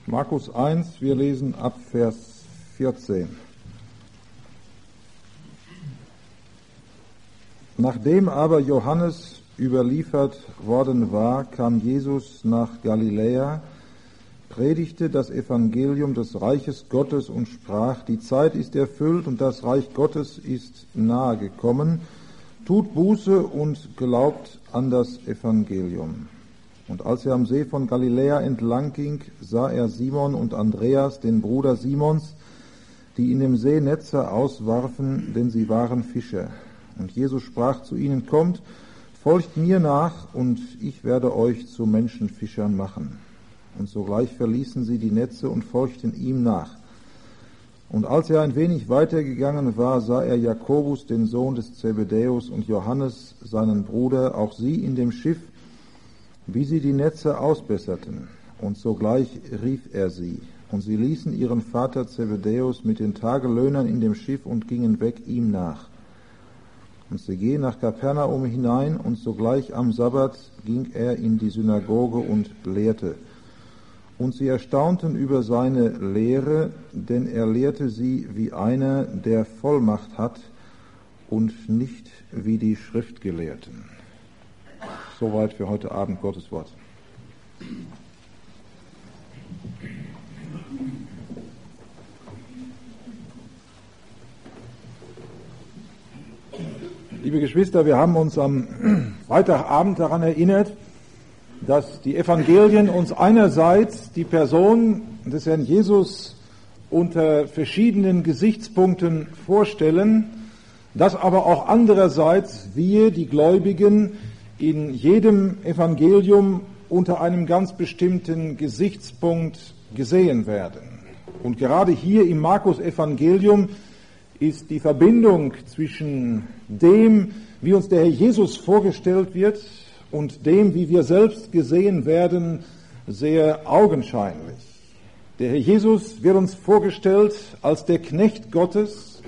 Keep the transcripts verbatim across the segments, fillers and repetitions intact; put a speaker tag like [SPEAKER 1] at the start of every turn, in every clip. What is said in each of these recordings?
[SPEAKER 1] Markus eins, wir lesen ab Vers vierzehn. Nachdem aber Johannes überliefert worden war, kam Jesus nach Galiläa, predigte das Evangelium des Reiches Gottes und sprach: Die Zeit ist erfüllt und das Reich Gottes ist nahe gekommen. Tut Buße und glaubt an das Evangelium. Und als er am See von Galiläa entlang ging, sah er Simon und Andreas, den Bruder Simons, die in dem See Netze auswarfen, denn sie waren Fischer. Und Jesus sprach zu ihnen: Kommt, folgt mir nach, und ich werde euch zu Menschenfischern machen. Und sogleich verließen sie die Netze und folgten ihm nach. Und als er ein wenig weitergegangen war, sah er Jakobus, den Sohn des Zebedäus, und Johannes, seinen Bruder, auch sie in dem Schiff, wie sie die Netze ausbesserten. Und sogleich rief er sie. Und sie ließen ihren Vater Zebedäus mit den Tagelöhnern in dem Schiff und gingen weg ihm nach. Und sie gehen nach Kapernaum hinein, und sogleich am Sabbat ging er in die Synagoge und lehrte. Und sie erstaunten über seine Lehre, denn er lehrte sie wie einer, der Vollmacht hat, und nicht wie die Schriftgelehrten. Soweit für heute Abend Gottes Wort. Liebe Geschwister, wir haben uns am Freitagabend daran erinnert, dass die Evangelien uns einerseits die Person des Herrn Jesus unter verschiedenen Gesichtspunkten vorstellen, dass aber auch andererseits wir, die Gläubigen, in jedem Evangelium unter einem ganz bestimmten Gesichtspunkt gesehen werden. Und gerade hier im Markus-Evangelium ist die Verbindung zwischen dem, wie uns der Herr Jesus vorgestellt wird, und dem, wie wir selbst gesehen werden, sehr augenscheinlich. Der Herr Jesus wird uns vorgestellt als der Knecht Gottes,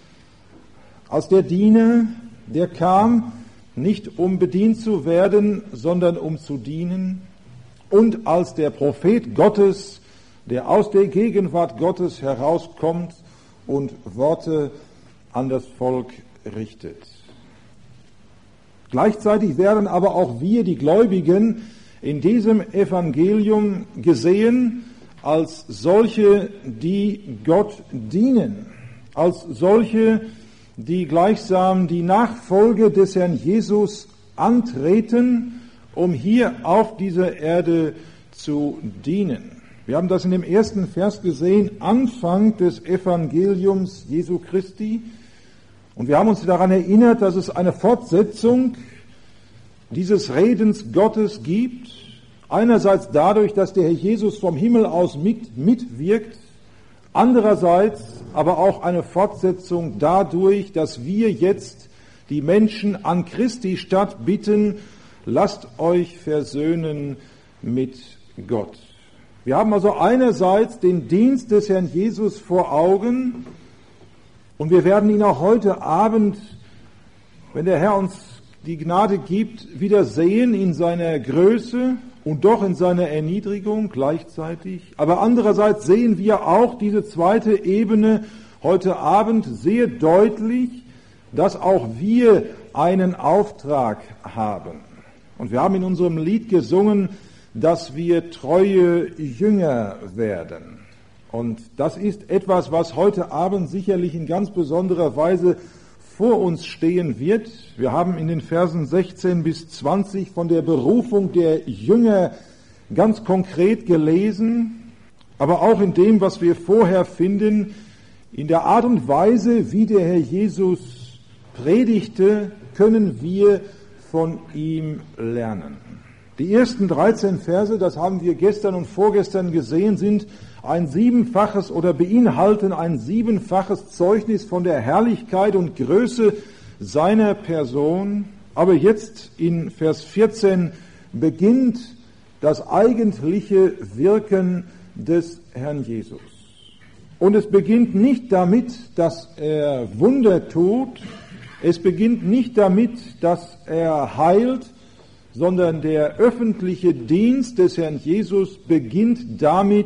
[SPEAKER 1] als der Diener, der kam, nicht um bedient zu werden, sondern um zu dienen, und als der Prophet Gottes, der aus der Gegenwart Gottes herauskommt und Worte an das Volk richtet. Gleichzeitig werden aber auch wir, die Gläubigen, in diesem Evangelium gesehen als solche, die Gott dienen, als solche, die gleichsam die Nachfolge des Herrn Jesus antreten, um hier auf dieser Erde zu dienen. Wir haben das in dem ersten Vers gesehen, Anfang des Evangeliums Jesu Christi. Und wir haben uns daran erinnert, dass es eine Fortsetzung dieses Redens Gottes gibt. Einerseits dadurch, dass der Herr Jesus vom Himmel aus mit, mitwirkt. Andererseits aber auch eine Fortsetzung dadurch, dass wir jetzt die Menschen an Christi statt bitten: Lasst euch versöhnen mit Gott. Wir haben also einerseits den Dienst des Herrn Jesus vor Augen, und wir werden ihn auch heute Abend, wenn der Herr uns die Gnade gibt, wieder sehen in seiner Größe und doch in seiner Erniedrigung gleichzeitig. Aber andererseits sehen wir auch diese zweite Ebene heute Abend sehr deutlich, dass auch wir einen Auftrag haben. Und wir haben in unserem Lied gesungen, dass wir treue Jünger werden. Und das ist etwas, was heute Abend sicherlich in ganz besonderer Weise vor uns stehen wird. Wir haben in den Versen sechzehn bis zwanzig von der Berufung der Jünger ganz konkret gelesen, aber auch in dem, was wir vorher finden, in der Art und Weise, wie der Herr Jesus predigte, können wir von ihm lernen. Die ersten dreizehn Verse, das haben wir gestern und vorgestern gesehen, sind ein siebenfaches oder beinhalten ein siebenfaches Zeugnis von der Herrlichkeit und Größe seiner Person. Aber jetzt in Vers vierzehn beginnt das eigentliche Wirken des Herrn Jesus. Und es beginnt nicht damit, dass er Wunder tut, es beginnt nicht damit, dass er heilt, sondern der öffentliche Dienst des Herrn Jesus beginnt damit,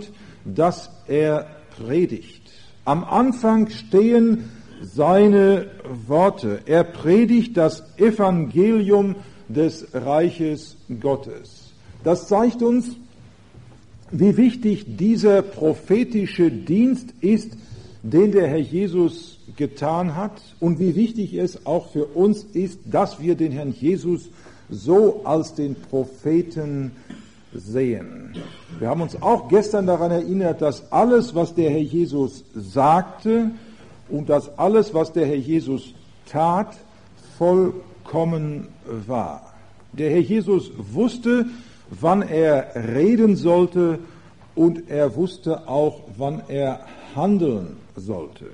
[SPEAKER 1] dass er predigt. Am Anfang stehen seine Worte. Er predigt das Evangelium des Reiches Gottes. Das zeigt uns, wie wichtig dieser prophetische Dienst ist, den der Herr Jesus getan hat, und wie wichtig es auch für uns ist, dass wir den Herrn Jesus so als den Propheten sehen. Wir haben uns auch gestern daran erinnert, dass alles, was der Herr Jesus sagte und dass alles, was der Herr Jesus tat, vollkommen war. Der Herr Jesus wusste, wann er reden sollte, und er wusste auch, wann er handeln sollte.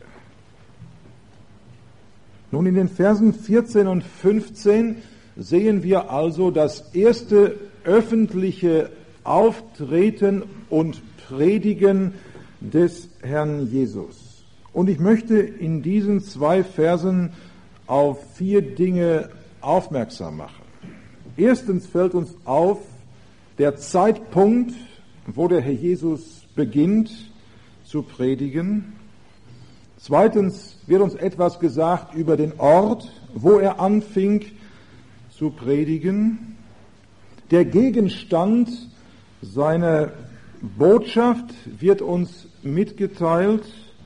[SPEAKER 1] Nun, in den Versen vierzehn und fünfzehn sehen wir also das erste öffentliche Auftreten und Predigen des Herrn Jesus. Und ich möchte in diesen zwei Versen auf vier Dinge aufmerksam machen. Erstens fällt uns auf der Zeitpunkt, wo der Herr Jesus beginnt zu predigen. Zweitens wird uns etwas gesagt über den Ort, wo er anfing zu predigen. Der Gegenstand seiner Botschaft wird uns mitgeteilt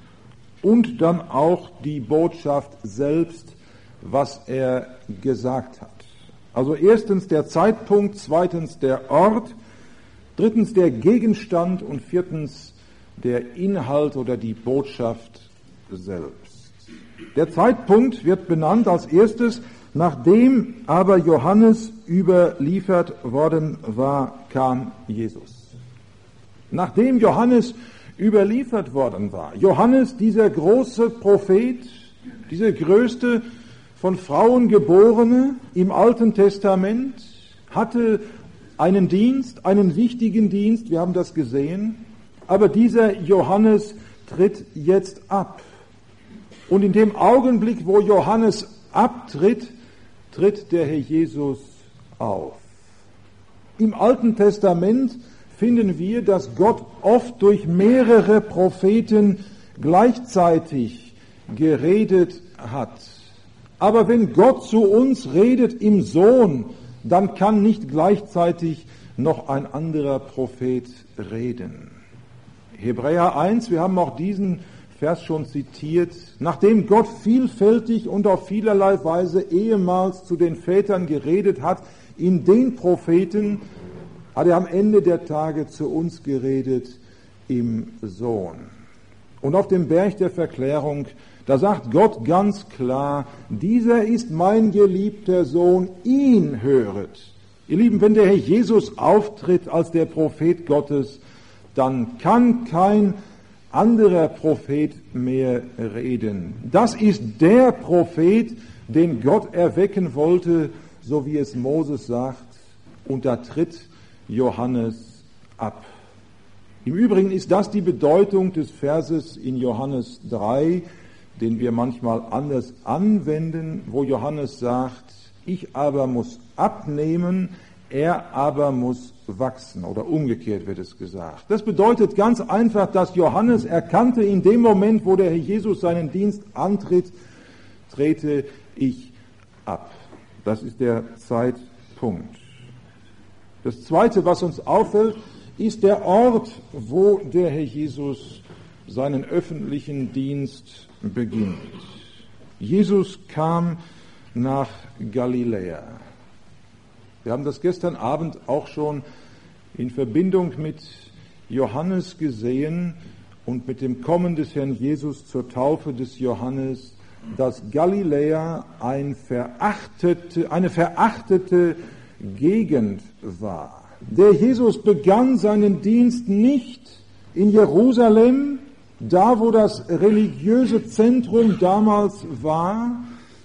[SPEAKER 1] und dann auch die Botschaft selbst, was er gesagt hat. Also erstens der Zeitpunkt, zweitens der Ort, drittens der Gegenstand und viertens der Inhalt oder die Botschaft selbst. Der Zeitpunkt wird benannt als erstes: Nachdem aber Johannes überliefert worden war, kam Jesus. Nachdem Johannes überliefert worden war. Johannes, dieser große Prophet, dieser größte von Frauen geborene im Alten Testament, hatte einen Dienst, einen wichtigen Dienst, wir haben das gesehen, aber dieser Johannes tritt jetzt ab. Und in dem Augenblick, wo Johannes abtritt, tritt der Herr Jesus auf. Im Alten Testament finden wir, dass Gott oft durch mehrere Propheten gleichzeitig geredet hat. Aber wenn Gott zu uns redet im Sohn, dann kann nicht gleichzeitig noch ein anderer Prophet reden. Hebräer eins, wir haben auch diesen Vers schon zitiert. Nachdem Gott vielfältig und auf vielerlei Weise ehemals zu den Vätern geredet hat, in den Propheten, hat er am Ende der Tage zu uns geredet im Sohn. Und auf dem Berg der Verklärung, da sagt Gott ganz klar, dieser ist mein geliebter Sohn, ihn höret. Ihr Lieben, wenn der Herr Jesus auftritt als der Prophet Gottes, dann kann kein anderer Prophet mehr reden. Das ist der Prophet, den Gott erwecken wollte, so wie es Moses sagt, und da tritt Johannes ab. Im Übrigen ist das die Bedeutung des Verses in Johannes drei, den wir manchmal anders anwenden, wo Johannes sagt, ich aber muss abnehmen, er aber muss wachsen, oder umgekehrt wird es gesagt. Das bedeutet ganz einfach, dass Johannes erkannte, in dem Moment, wo der Herr Jesus seinen Dienst antritt, trete ich ab. Das ist der Zeitpunkt. Das Zweite, was uns auffällt, ist der Ort, wo der Herr Jesus seinen öffentlichen Dienst beginnt. Jesus kam nach Galiläa. Wir haben das gestern Abend auch schon in Verbindung mit Johannes gesehen und mit dem Kommen des Herrn Jesus zur Taufe des Johannes, dass Galiläa ein verachtete, eine verachtete Gegend war. Der Jesus begann seinen Dienst nicht in Jerusalem, da wo das religiöse Zentrum damals war,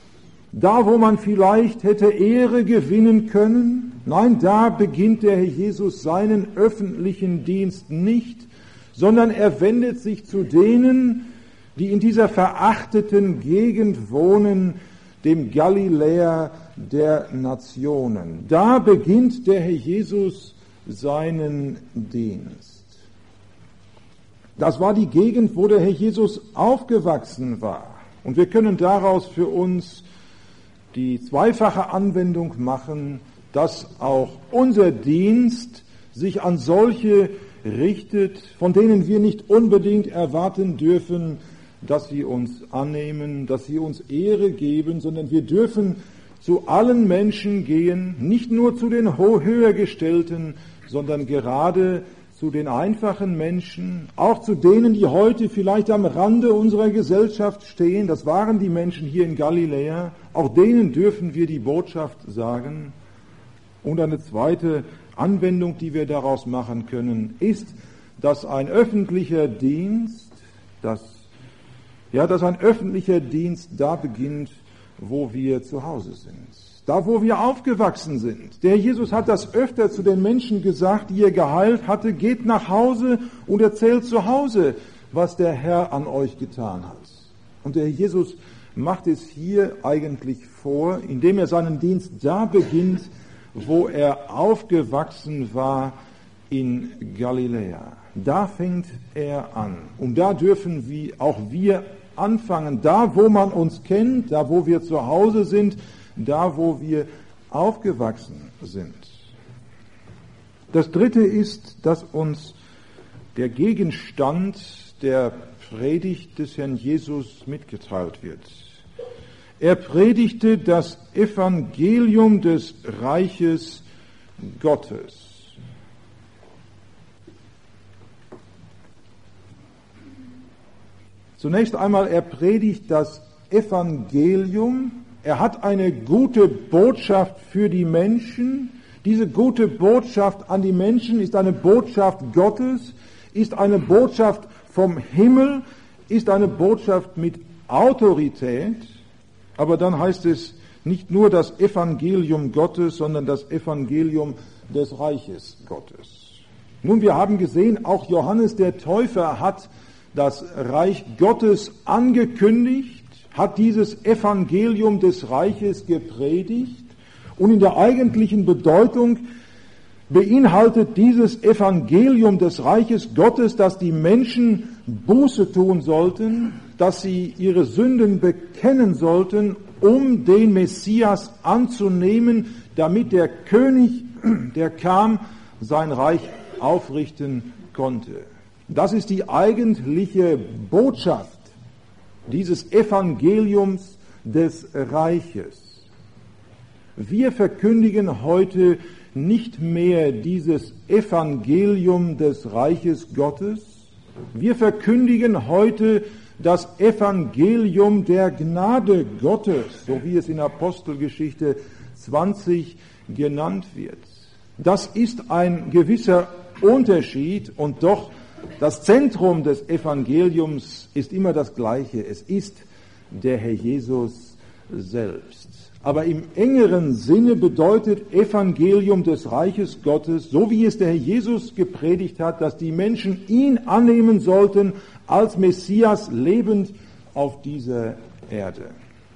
[SPEAKER 1] da wo man vielleicht hätte Ehre gewinnen können. Nein, da beginnt der Herr Jesus seinen öffentlichen Dienst nicht, sondern er wendet sich zu denen, die in dieser verachteten Gegend wohnen, dem Galiläa der Nationen. Da beginnt der Herr Jesus seinen Dienst. Das war die Gegend, wo der Herr Jesus aufgewachsen war. Und wir können daraus für uns die zweifache Anwendung machen, dass auch unser Dienst sich an solche richtet, von denen wir nicht unbedingt erwarten dürfen, dass sie uns annehmen, dass sie uns Ehre geben, sondern wir dürfen zu allen Menschen gehen, nicht nur zu den Höhergestellten, sondern gerade zu den einfachen Menschen, auch zu denen, die heute vielleicht am Rande unserer Gesellschaft stehen. Das waren die Menschen hier in Galiläa. Auch denen dürfen wir die Botschaft sagen. Und eine zweite Anwendung, die wir daraus machen können, ist, dass ein öffentlicher Dienst, dass, ja, dass ein öffentlicher Dienst da beginnt, wo wir zu Hause sind. Da, wo wir aufgewachsen sind. Der Jesus hat das öfter zu den Menschen gesagt, die er geheilt hatte: Geht nach Hause und erzählt zu Hause, was der Herr an euch getan hat. Und der Jesus macht es hier eigentlich vor, indem er seinen Dienst da beginnt, wo er aufgewachsen war in Galiläa. Da fängt er an. Und da dürfen wir, auch wir anfangen, da wo man uns kennt, da wo wir zu Hause sind, da wo wir aufgewachsen sind. Das Dritte ist, dass uns der Gegenstand der Predigt des Herrn Jesus mitgeteilt wird. Er predigte das Evangelium des Reiches Gottes. Zunächst einmal, er predigt das Evangelium. Er hat eine gute Botschaft für die Menschen. Diese gute Botschaft an die Menschen ist eine Botschaft Gottes, ist eine Botschaft vom Himmel, ist eine Botschaft mit Autorität. Aber dann heißt es nicht nur das Evangelium Gottes, sondern das Evangelium des Reiches Gottes. Nun, wir haben gesehen, auch Johannes der Täufer hat das Reich Gottes angekündigt, hat dieses Evangelium des Reiches gepredigt, und in der eigentlichen Bedeutung beinhaltet dieses Evangelium des Reiches Gottes, dass die Menschen Buße tun sollten, dass sie ihre Sünden bekennen sollten, um den Messias anzunehmen, damit der König, der kam, sein Reich aufrichten konnte. Das ist die eigentliche Botschaft dieses Evangeliums des Reiches. Wir verkündigen heute nicht mehr dieses Evangelium des Reiches Gottes. Wir verkündigen heute das Evangelium der Gnade Gottes, so wie es in Apostelgeschichte zwanzig genannt wird. Das ist ein gewisser Unterschied, und doch das Zentrum des Evangeliums ist immer das gleiche. Es ist der Herr Jesus selbst. Aber im engeren Sinne bedeutet Evangelium des Reiches Gottes, so wie es der Herr Jesus gepredigt hat, dass die Menschen ihn annehmen sollten als Messias lebend auf dieser Erde.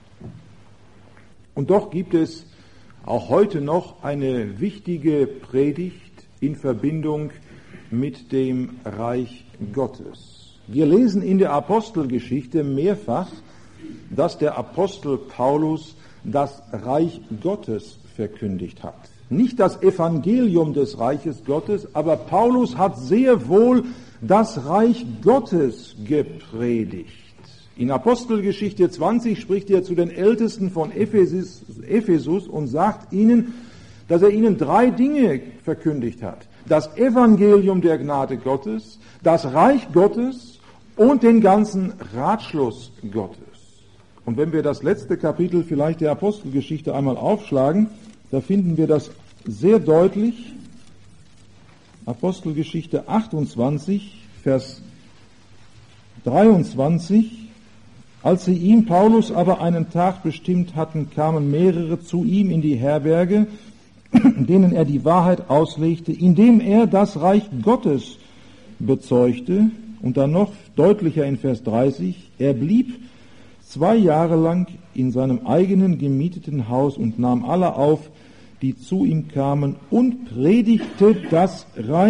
[SPEAKER 1] Und doch gibt es auch heute noch eine wichtige Predigt in Verbindung mit dem Reich Gottes. Wir lesen in der Apostelgeschichte mehrfach, dass der Apostel Paulus das Reich Gottes verkündigt hat. Nicht das Evangelium des Reiches Gottes, aber Paulus hat sehr wohl das Reich Gottes gepredigt. In Apostelgeschichte zwanzig spricht er zu den Ältesten von Ephesus, Ephesus und sagt ihnen, dass er ihnen drei Dinge verkündigt hat. Das Evangelium der Gnade Gottes, das Reich Gottes und den ganzen Ratschluss Gottes. Und wenn wir das letzte Kapitel vielleicht der Apostelgeschichte einmal aufschlagen, da finden wir das sehr deutlich. Apostelgeschichte achtundzwanzig, Vers dreiundzwanzig. Als sie ihm, Paulus, aber einen Tag bestimmt hatten, kamen mehrere zu ihm in die Herberge, denen er die Wahrheit auslegte, indem er das Reich Gottes bezeugte. Und dann noch deutlicher in Vers dreißig, er blieb zwei Jahre lang in seinem eigenen gemieteten Haus und nahm alle auf, die zu ihm kamen, und predigte das Reich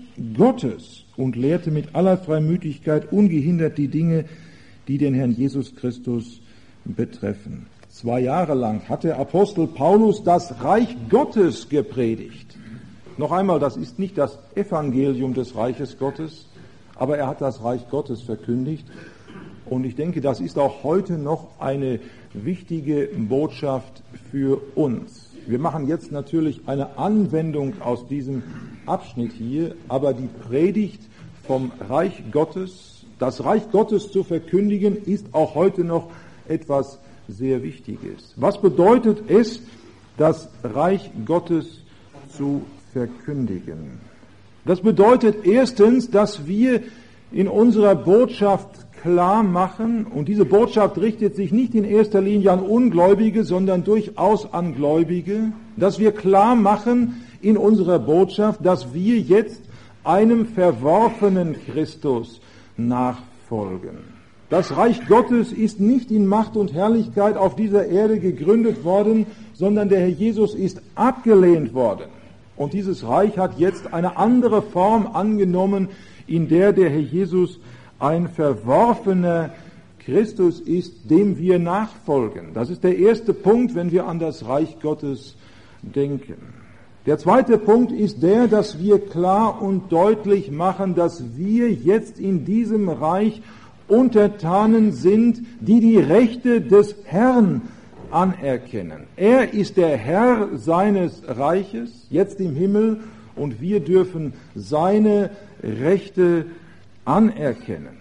[SPEAKER 1] Gottes und lehrte mit aller Freimütigkeit ungehindert die Dinge, die den Herrn Jesus Christus betreffen. Zwei Jahre lang hat der Apostel Paulus das Reich Gottes gepredigt. Noch einmal, das ist nicht das Evangelium des Reiches Gottes, aber er hat das Reich Gottes verkündigt. Und ich denke, das ist auch heute noch eine wichtige Botschaft für uns. Wir machen jetzt natürlich eine Anwendung aus diesem Abschnitt hier, aber die Predigt vom Reich Gottes, das Reich Gottes zu verkündigen, ist auch heute noch etwas sehr Wichtiges. Was bedeutet es, das Reich Gottes zu verkündigen? Das bedeutet erstens, dass wir in unserer Botschaft klar machen, und diese Botschaft richtet sich nicht in erster Linie an Ungläubige, sondern durchaus an Gläubige, dass wir klar machen in unserer Botschaft, dass wir jetzt einem verworfenen Christus nachfolgen. Das Reich Gottes ist nicht in Macht und Herrlichkeit auf dieser Erde gegründet worden, sondern der Herr Jesus ist abgelehnt worden. Und dieses Reich hat jetzt eine andere Form angenommen, in der der Herr Jesus ein verworfener Christus ist, dem wir nachfolgen. Das ist der erste Punkt, wenn wir an das Reich Gottes denken. Der zweite Punkt ist der, dass wir klar und deutlich machen, dass wir jetzt in diesem Reich Untertanen sind, die die Rechte des Herrn anerkennen. Er ist der Herr seines Reiches, jetzt im Himmel, und wir dürfen seine Rechte anerkennen.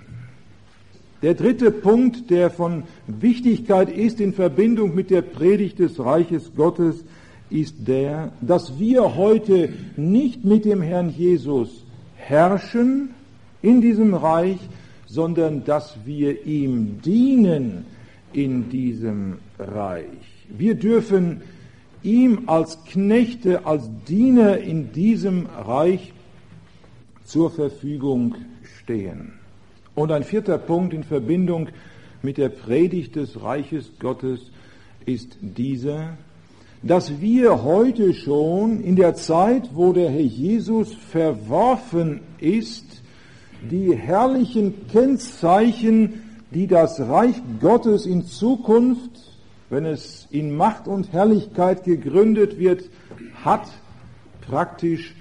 [SPEAKER 1] Der dritte Punkt, der von Wichtigkeit ist in Verbindung mit der Predigt des Reiches Gottes, ist der, dass wir heute nicht mit dem Herrn Jesus herrschen in diesem Reich, sondern dass wir ihm dienen in diesem Reich. Wir dürfen ihm als Knechte, als Diener in diesem Reich zur Verfügung stehen. Und ein vierter Punkt in Verbindung mit der Predigt des Reiches Gottes ist dieser, dass wir heute schon in der Zeit, wo der Herr Jesus verworfen ist, die herrlichen Kennzeichen, die das Reich Gottes in Zukunft, wenn es in Macht und Herrlichkeit gegründet wird, hat, praktisch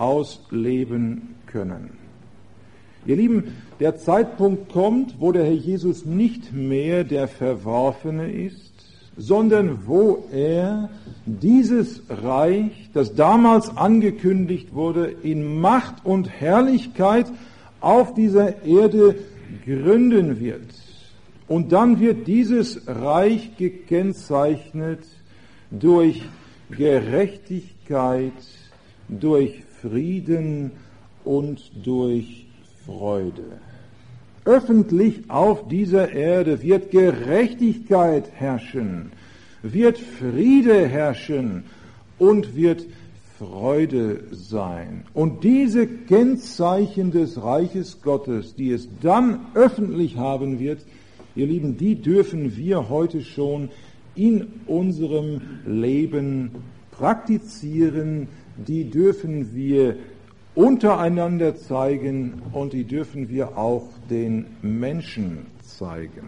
[SPEAKER 1] ausleben können. Ihr Lieben, der Zeitpunkt kommt, wo der Herr Jesus nicht mehr der Verworfene ist, sondern wo er dieses Reich, das damals angekündigt wurde, in Macht und Herrlichkeit auf dieser Erde gründen wird. Und dann wird dieses Reich gekennzeichnet durch Gerechtigkeit, durch Frieden und durch Freude. Öffentlich auf dieser Erde wird Gerechtigkeit herrschen, wird Friede herrschen und wird Freude sein. Und diese Kennzeichen des Reiches Gottes, die es dann öffentlich haben wird, ihr Lieben, die dürfen wir heute schon in unserem Leben praktizieren, die dürfen wir untereinander zeigen und die dürfen wir auch den Menschen zeigen.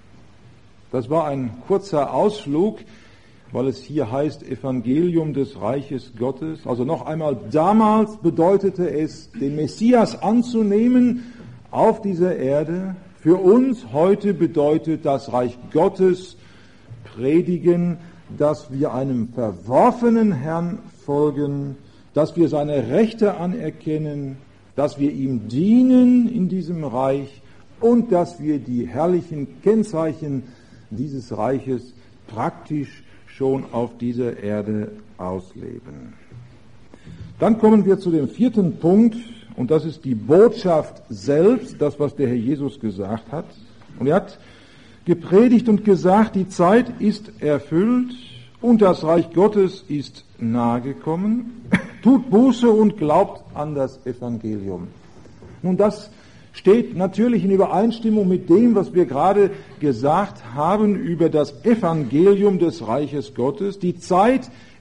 [SPEAKER 1] Das war ein kurzer Ausflug, weil es hier heißt Evangelium des Reiches Gottes. Also noch einmal, damals bedeutete es, den Messias anzunehmen auf dieser Erde. Für uns heute bedeutet das Reich Gottes predigen, dass wir einem verworfenen Herrn folgen, dass wir seine Rechte anerkennen, dass wir ihm dienen in diesem Reich und dass wir die herrlichen Kennzeichen dieses Reiches praktisch schon auf dieser Erde ausleben. Dann kommen wir zu dem vierten Punkt, und das ist die Botschaft selbst, das, was der Herr Jesus gesagt hat. Und er hat gepredigt und gesagt, die Zeit ist erfüllt und das Reich Gottes ist nahegekommen. Tut Buße und glaubt an das Evangelium. Nun, das steht natürlich in Übereinstimmung mit dem, was wir gerade gesagt haben über das Evangelium des Reiches Gottes. Die Zeit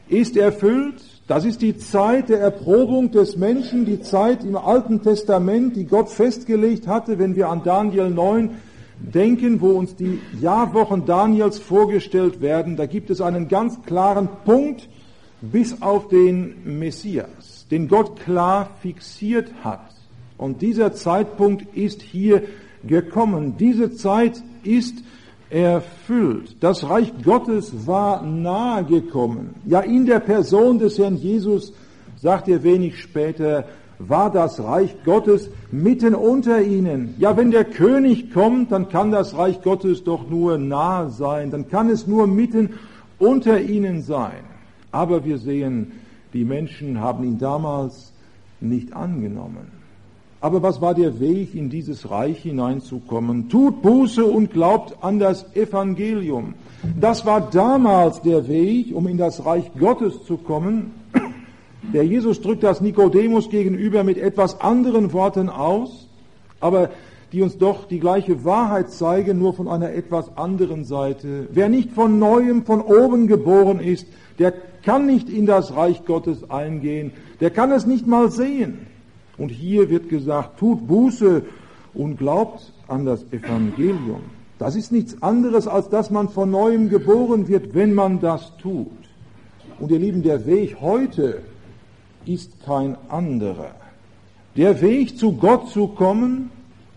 [SPEAKER 1] ist erfüllt. Das ist die Zeit der Erprobung des Menschen, die Zeit im Alten Testament, die Gott festgelegt hatte, wenn wir an Daniel neun denken, wo uns die Jahrwochen Daniels vorgestellt werden. Da gibt es einen ganz klaren Punkt bis auf den Messias, den Gott klar fixiert hat. Und dieser Zeitpunkt ist hier gekommen. Diese Zeit ist erfüllt. Das Reich Gottes war nahe gekommen. Ja, in der Person des Herrn Jesus, sagt er wenig später, war das Reich Gottes mitten unter ihnen. Ja, wenn der König kommt, dann kann das Reich Gottes doch nur nahe sein. Dann kann es nur mitten unter ihnen sein. Aber wir sehen, die Menschen haben ihn damals nicht angenommen. Aber was war der Weg, in dieses Reich hineinzukommen? Tut Buße und glaubt an das Evangelium. Das war damals der Weg, um in das Reich Gottes zu kommen. Der Jesus drückt das Nikodemus gegenüber mit etwas anderen Worten aus, aber die uns doch die gleiche Wahrheit zeigen, nur von einer etwas anderen Seite. Wer nicht von Neuem, von oben geboren ist, der kann nicht in das Reich Gottes eingehen, der kann es nicht mal sehen. Und hier wird gesagt, tut Buße und glaubt an das Evangelium. Das ist nichts anderes, als dass man von Neuem geboren wird, wenn man das tut. Und ihr Lieben, der Weg heute ist kein anderer. Der Weg zu Gott zu kommen,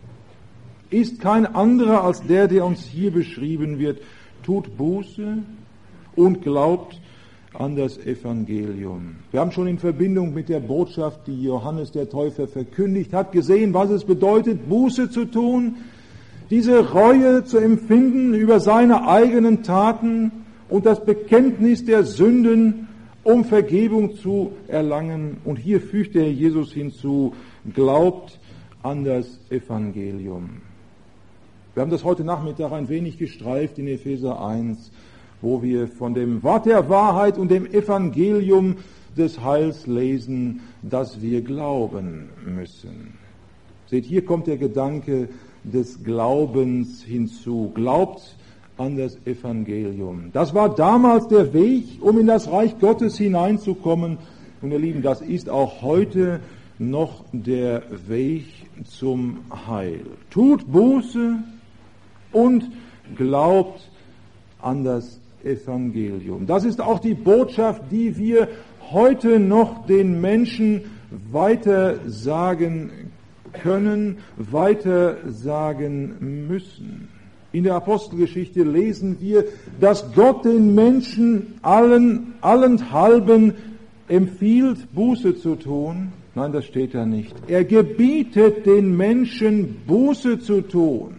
[SPEAKER 1] ist kein anderer als der, der uns hier beschrieben wird. Tut Buße und glaubt an das Evangelium. Wir haben schon in Verbindung mit der Botschaft, die Johannes der Täufer verkündigt hat, gesehen, was es bedeutet, Buße zu tun, diese Reue zu empfinden über seine eigenen Taten und das Bekenntnis der Sünden, um Vergebung zu erlangen. Und hier fügt der Jesus hinzu, glaubt an das Evangelium. Wir haben das heute Nachmittag ein wenig gestreift in Epheser eins, wo wir von dem Wort der Wahrheit und dem Evangelium des Heils lesen, dass wir glauben müssen. Seht, hier kommt der Gedanke des Glaubens hinzu. Glaubt an das Evangelium. Das war damals der Weg, um in das Reich Gottes hineinzukommen. Und ihr Lieben, das ist auch heute noch der Weg zum Heil. Tut Buße und glaubt an das Evangelium. Das ist auch die Botschaft, die wir heute noch den Menschen weiter sagen können, weiter sagen müssen. In der Apostelgeschichte lesen wir, dass Gott den Menschen allen, allenthalben empfiehlt, Buße zu tun. Nein, das steht da nicht. Er gebietet den Menschen, Buße zu tun.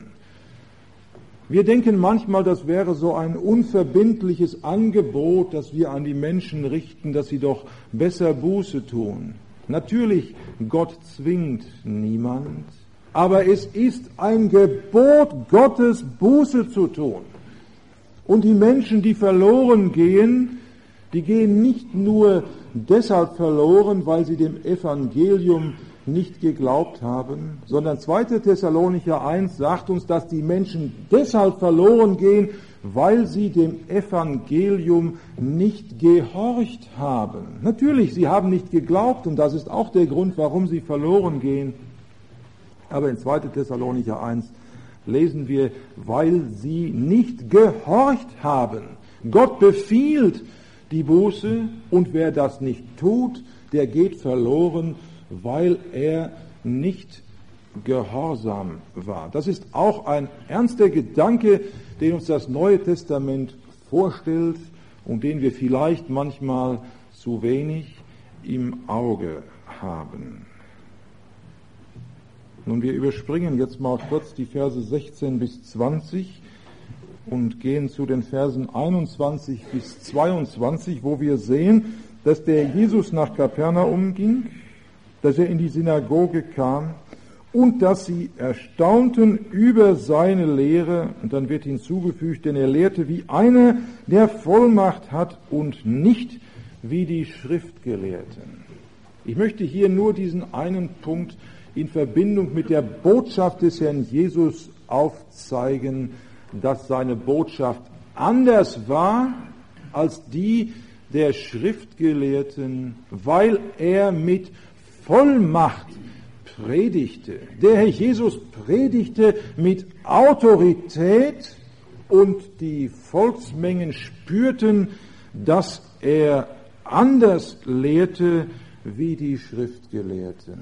[SPEAKER 1] Wir denken manchmal, das wäre so ein unverbindliches Angebot, das wir an die Menschen richten, dass sie doch besser Buße tun. Natürlich, Gott zwingt niemand, aber es ist ein Gebot Gottes, Buße zu tun. Und die Menschen, die verloren gehen, die gehen nicht nur deshalb verloren, weil sie dem Evangelium nicht geglaubt haben, sondern zweiter Thessalonicher eins sagt uns, dass die Menschen deshalb verloren gehen, weil sie dem Evangelium nicht gehorcht haben. Natürlich, sie haben nicht geglaubt und das ist auch der Grund, warum sie verloren gehen. Aber in zweiter Thessalonicher eins lesen wir, weil sie nicht gehorcht haben. Gott befiehlt die Buße und wer das nicht tut, der geht verloren, weil er nicht gehorsam war. Das ist auch ein ernster Gedanke, den uns das Neue Testament vorstellt und den wir vielleicht manchmal zu wenig im Auge haben. Nun, wir überspringen jetzt mal kurz die Verse sechzehn bis zwanzig und gehen zu den Versen einundzwanzig bis zweiundzwanzig, wo wir sehen, dass der Jesus nach Kapernaum ging, dass er in die Synagoge kam und dass sie erstaunten über seine Lehre. Und dann wird hinzugefügt, denn er lehrte wie einer, der Vollmacht hat und nicht wie die Schriftgelehrten. Ich möchte hier nur diesen einen Punkt in Verbindung mit der Botschaft des Herrn Jesus aufzeigen, dass seine Botschaft anders war als die, der Schriftgelehrten, weil er mit Vollmacht predigte. Der Herr Jesus predigte mit Autorität und die Volksmengen spürten, dass er anders lehrte wie die Schriftgelehrten.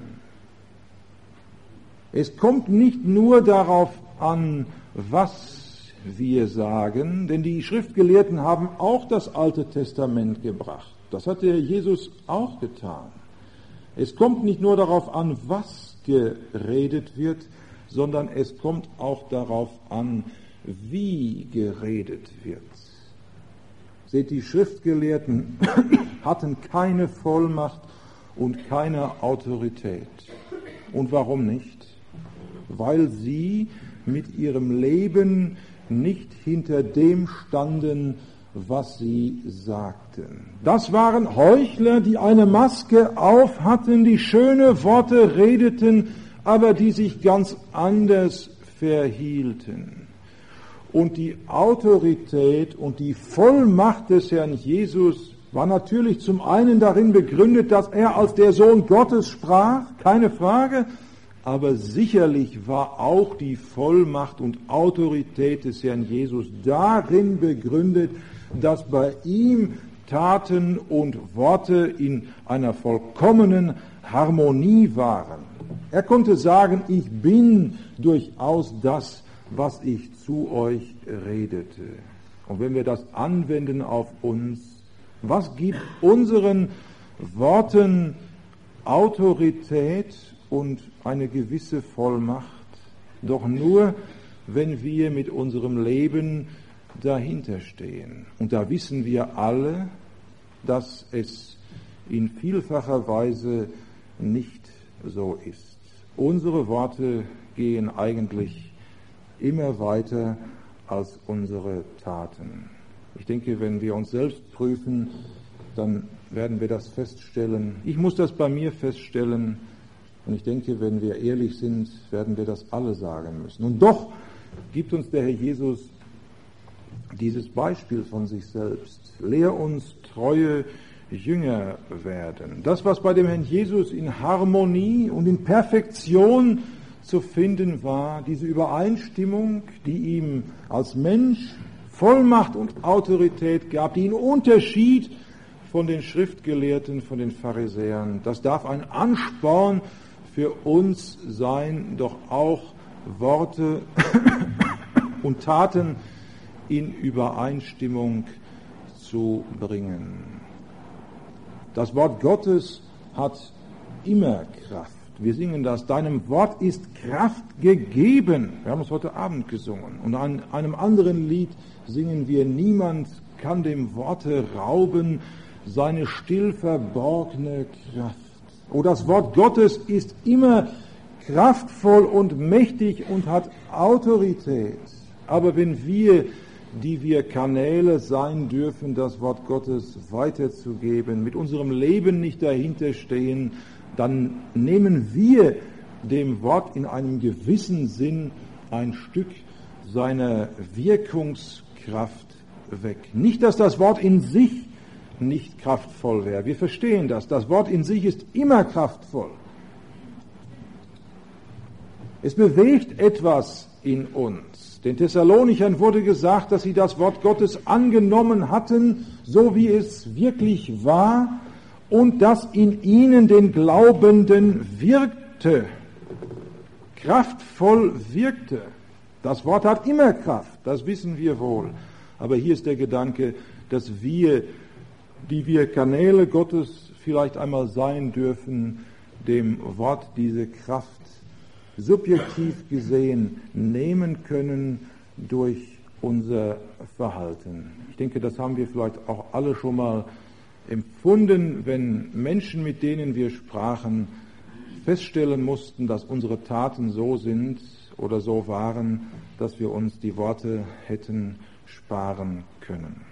[SPEAKER 1] Es kommt nicht nur darauf an, was wir sagen, denn die Schriftgelehrten haben auch das Alte Testament gebracht. Das hat der Jesus auch getan. Es kommt nicht nur darauf an, was geredet wird, sondern es kommt auch darauf an, wie geredet wird. Seht, die Schriftgelehrten hatten keine Vollmacht und keine Autorität. Und warum nicht? Weil sie mit ihrem Leben nicht hinter dem standen, was sie sagten. Das waren Heuchler, die eine Maske auf hatten, die schöne Worte redeten, aber die sich ganz anders verhielten. Und die Autorität und die Vollmacht des Herrn Jesus war natürlich zum einen darin begründet, dass er als der Sohn Gottes sprach, keine Frage, aber sicherlich war auch die Vollmacht und Autorität des Herrn Jesus darin begründet, dass bei ihm Taten und Worte in einer vollkommenen Harmonie waren. Er konnte sagen, ich bin durchaus das, was ich zu euch redete. Und wenn wir das anwenden auf uns, was gibt unseren Worten Autorität und eine gewisse Vollmacht? Doch nur, wenn wir mit unserem Leben dahinter stehen. Und da wissen wir alle, dass es in vielfacher Weise nicht so ist. Unsere Worte gehen eigentlich immer weiter als unsere Taten. Ich denke, wenn wir uns selbst prüfen, dann werden wir das feststellen. Ich muss das bei mir feststellen. Und ich denke, wenn wir ehrlich sind, werden wir das alle sagen müssen. Und doch gibt uns der Herr Jesus dieses Beispiel von sich selbst. Lehr uns treue Jünger werden. Das, was bei dem Herrn Jesus in Harmonie und in Perfektion zu finden war, diese Übereinstimmung, die ihm als Mensch Vollmacht und Autorität gab, die ihn unterschied von den Schriftgelehrten, von den Pharisäern, das darf ein Ansporn für uns sein, doch auch Worte und Taten in Übereinstimmung zu bringen. Das Wort Gottes hat immer Kraft. Wir singen das, deinem Wort ist Kraft gegeben. Wir haben es heute Abend gesungen. Und an einem anderen Lied singen wir, niemand kann dem Worte rauben seine still verborgene Kraft. Oh, das Wort Gottes ist immer kraftvoll und mächtig und hat Autorität. Aber wenn wir, die wir Kanäle sein dürfen, das Wort Gottes weiterzugeben, mit unserem Leben nicht dahinter stehen, dann nehmen wir dem Wort in einem gewissen Sinn ein Stück seiner Wirkungskraft weg. Nicht, dass das Wort in sich nicht kraftvoll wäre. Wir verstehen das. Das Wort in sich ist immer kraftvoll. Es bewegt etwas in uns. Den Thessalonichern wurde gesagt, dass sie das Wort Gottes angenommen hatten, so wie es wirklich war, und dass in ihnen den Glaubenden wirkte, kraftvoll wirkte. Das Wort hat immer Kraft, das wissen wir wohl. Aber hier ist der Gedanke, dass wir, die wir Kanäle Gottes vielleicht einmal sein dürfen, dem Wort diese Kraft subjektiv gesehen nehmen können durch unser Verhalten. Ich denke, das haben wir vielleicht auch alle schon mal empfunden, wenn Menschen, mit denen wir sprachen, feststellen mussten, dass unsere Taten so sind oder so waren, dass wir uns die Worte hätten sparen können.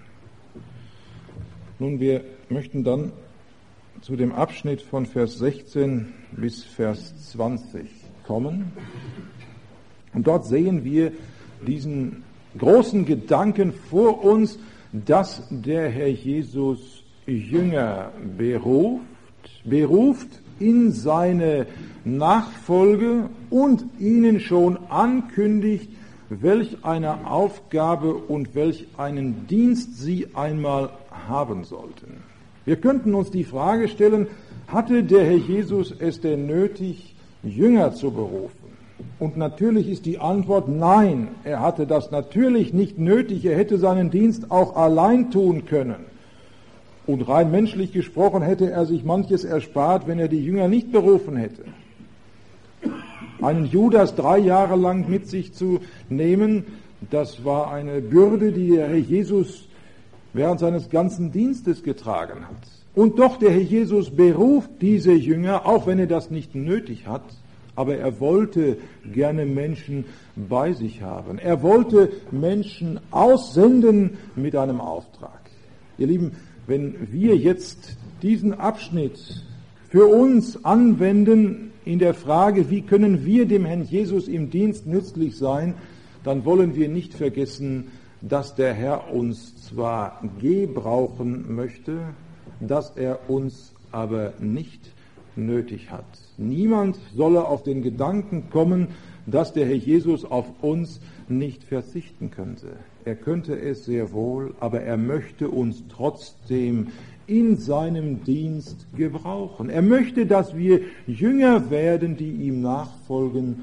[SPEAKER 1] Nun, wir möchten dann zu dem Abschnitt von Vers sechzehn bis Vers zwanzig kommen. Und dort sehen wir diesen großen Gedanken vor uns, dass der Herr Jesus Jünger beruft, beruft in seine Nachfolge und ihnen schon ankündigt, welch eine Aufgabe und welch einen Dienst sie einmal haben sollten. Wir könnten uns die Frage stellen, hatte der Herr Jesus es denn nötig, Jünger zu berufen? Und natürlich ist die Antwort nein, er hatte das natürlich nicht nötig, er hätte seinen Dienst auch allein tun können. Und rein menschlich gesprochen hätte er sich manches erspart, wenn er die Jünger nicht berufen hätte. Einen Judas drei Jahre lang mit sich zu nehmen, das war eine Bürde, die der Herr Jesus während seines ganzen Dienstes getragen hat. Und doch der Herr Jesus beruft diese Jünger, auch wenn er das nicht nötig hat, aber er wollte gerne Menschen bei sich haben. Er wollte Menschen aussenden mit einem Auftrag. Ihr Lieben, wenn wir jetzt diesen Abschnitt für uns anwenden in der Frage, wie können wir dem Herrn Jesus im Dienst nützlich sein, dann wollen wir nicht vergessen, dass der Herr uns zwar gebrauchen möchte, dass er uns aber nicht nötig hat. Niemand solle auf den Gedanken kommen, dass der Herr Jesus auf uns nicht verzichten könnte. Er könnte es sehr wohl, aber er möchte uns trotzdem in seinem Dienst gebrauchen. Er möchte, dass wir Jünger werden, die ihm nachfolgen.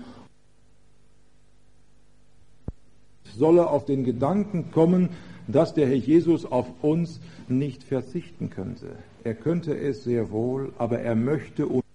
[SPEAKER 1] Solle auf den Gedanken kommen, dass der Herr Jesus auf uns nicht verzichten könnte. Er könnte es sehr wohl, aber er möchte uns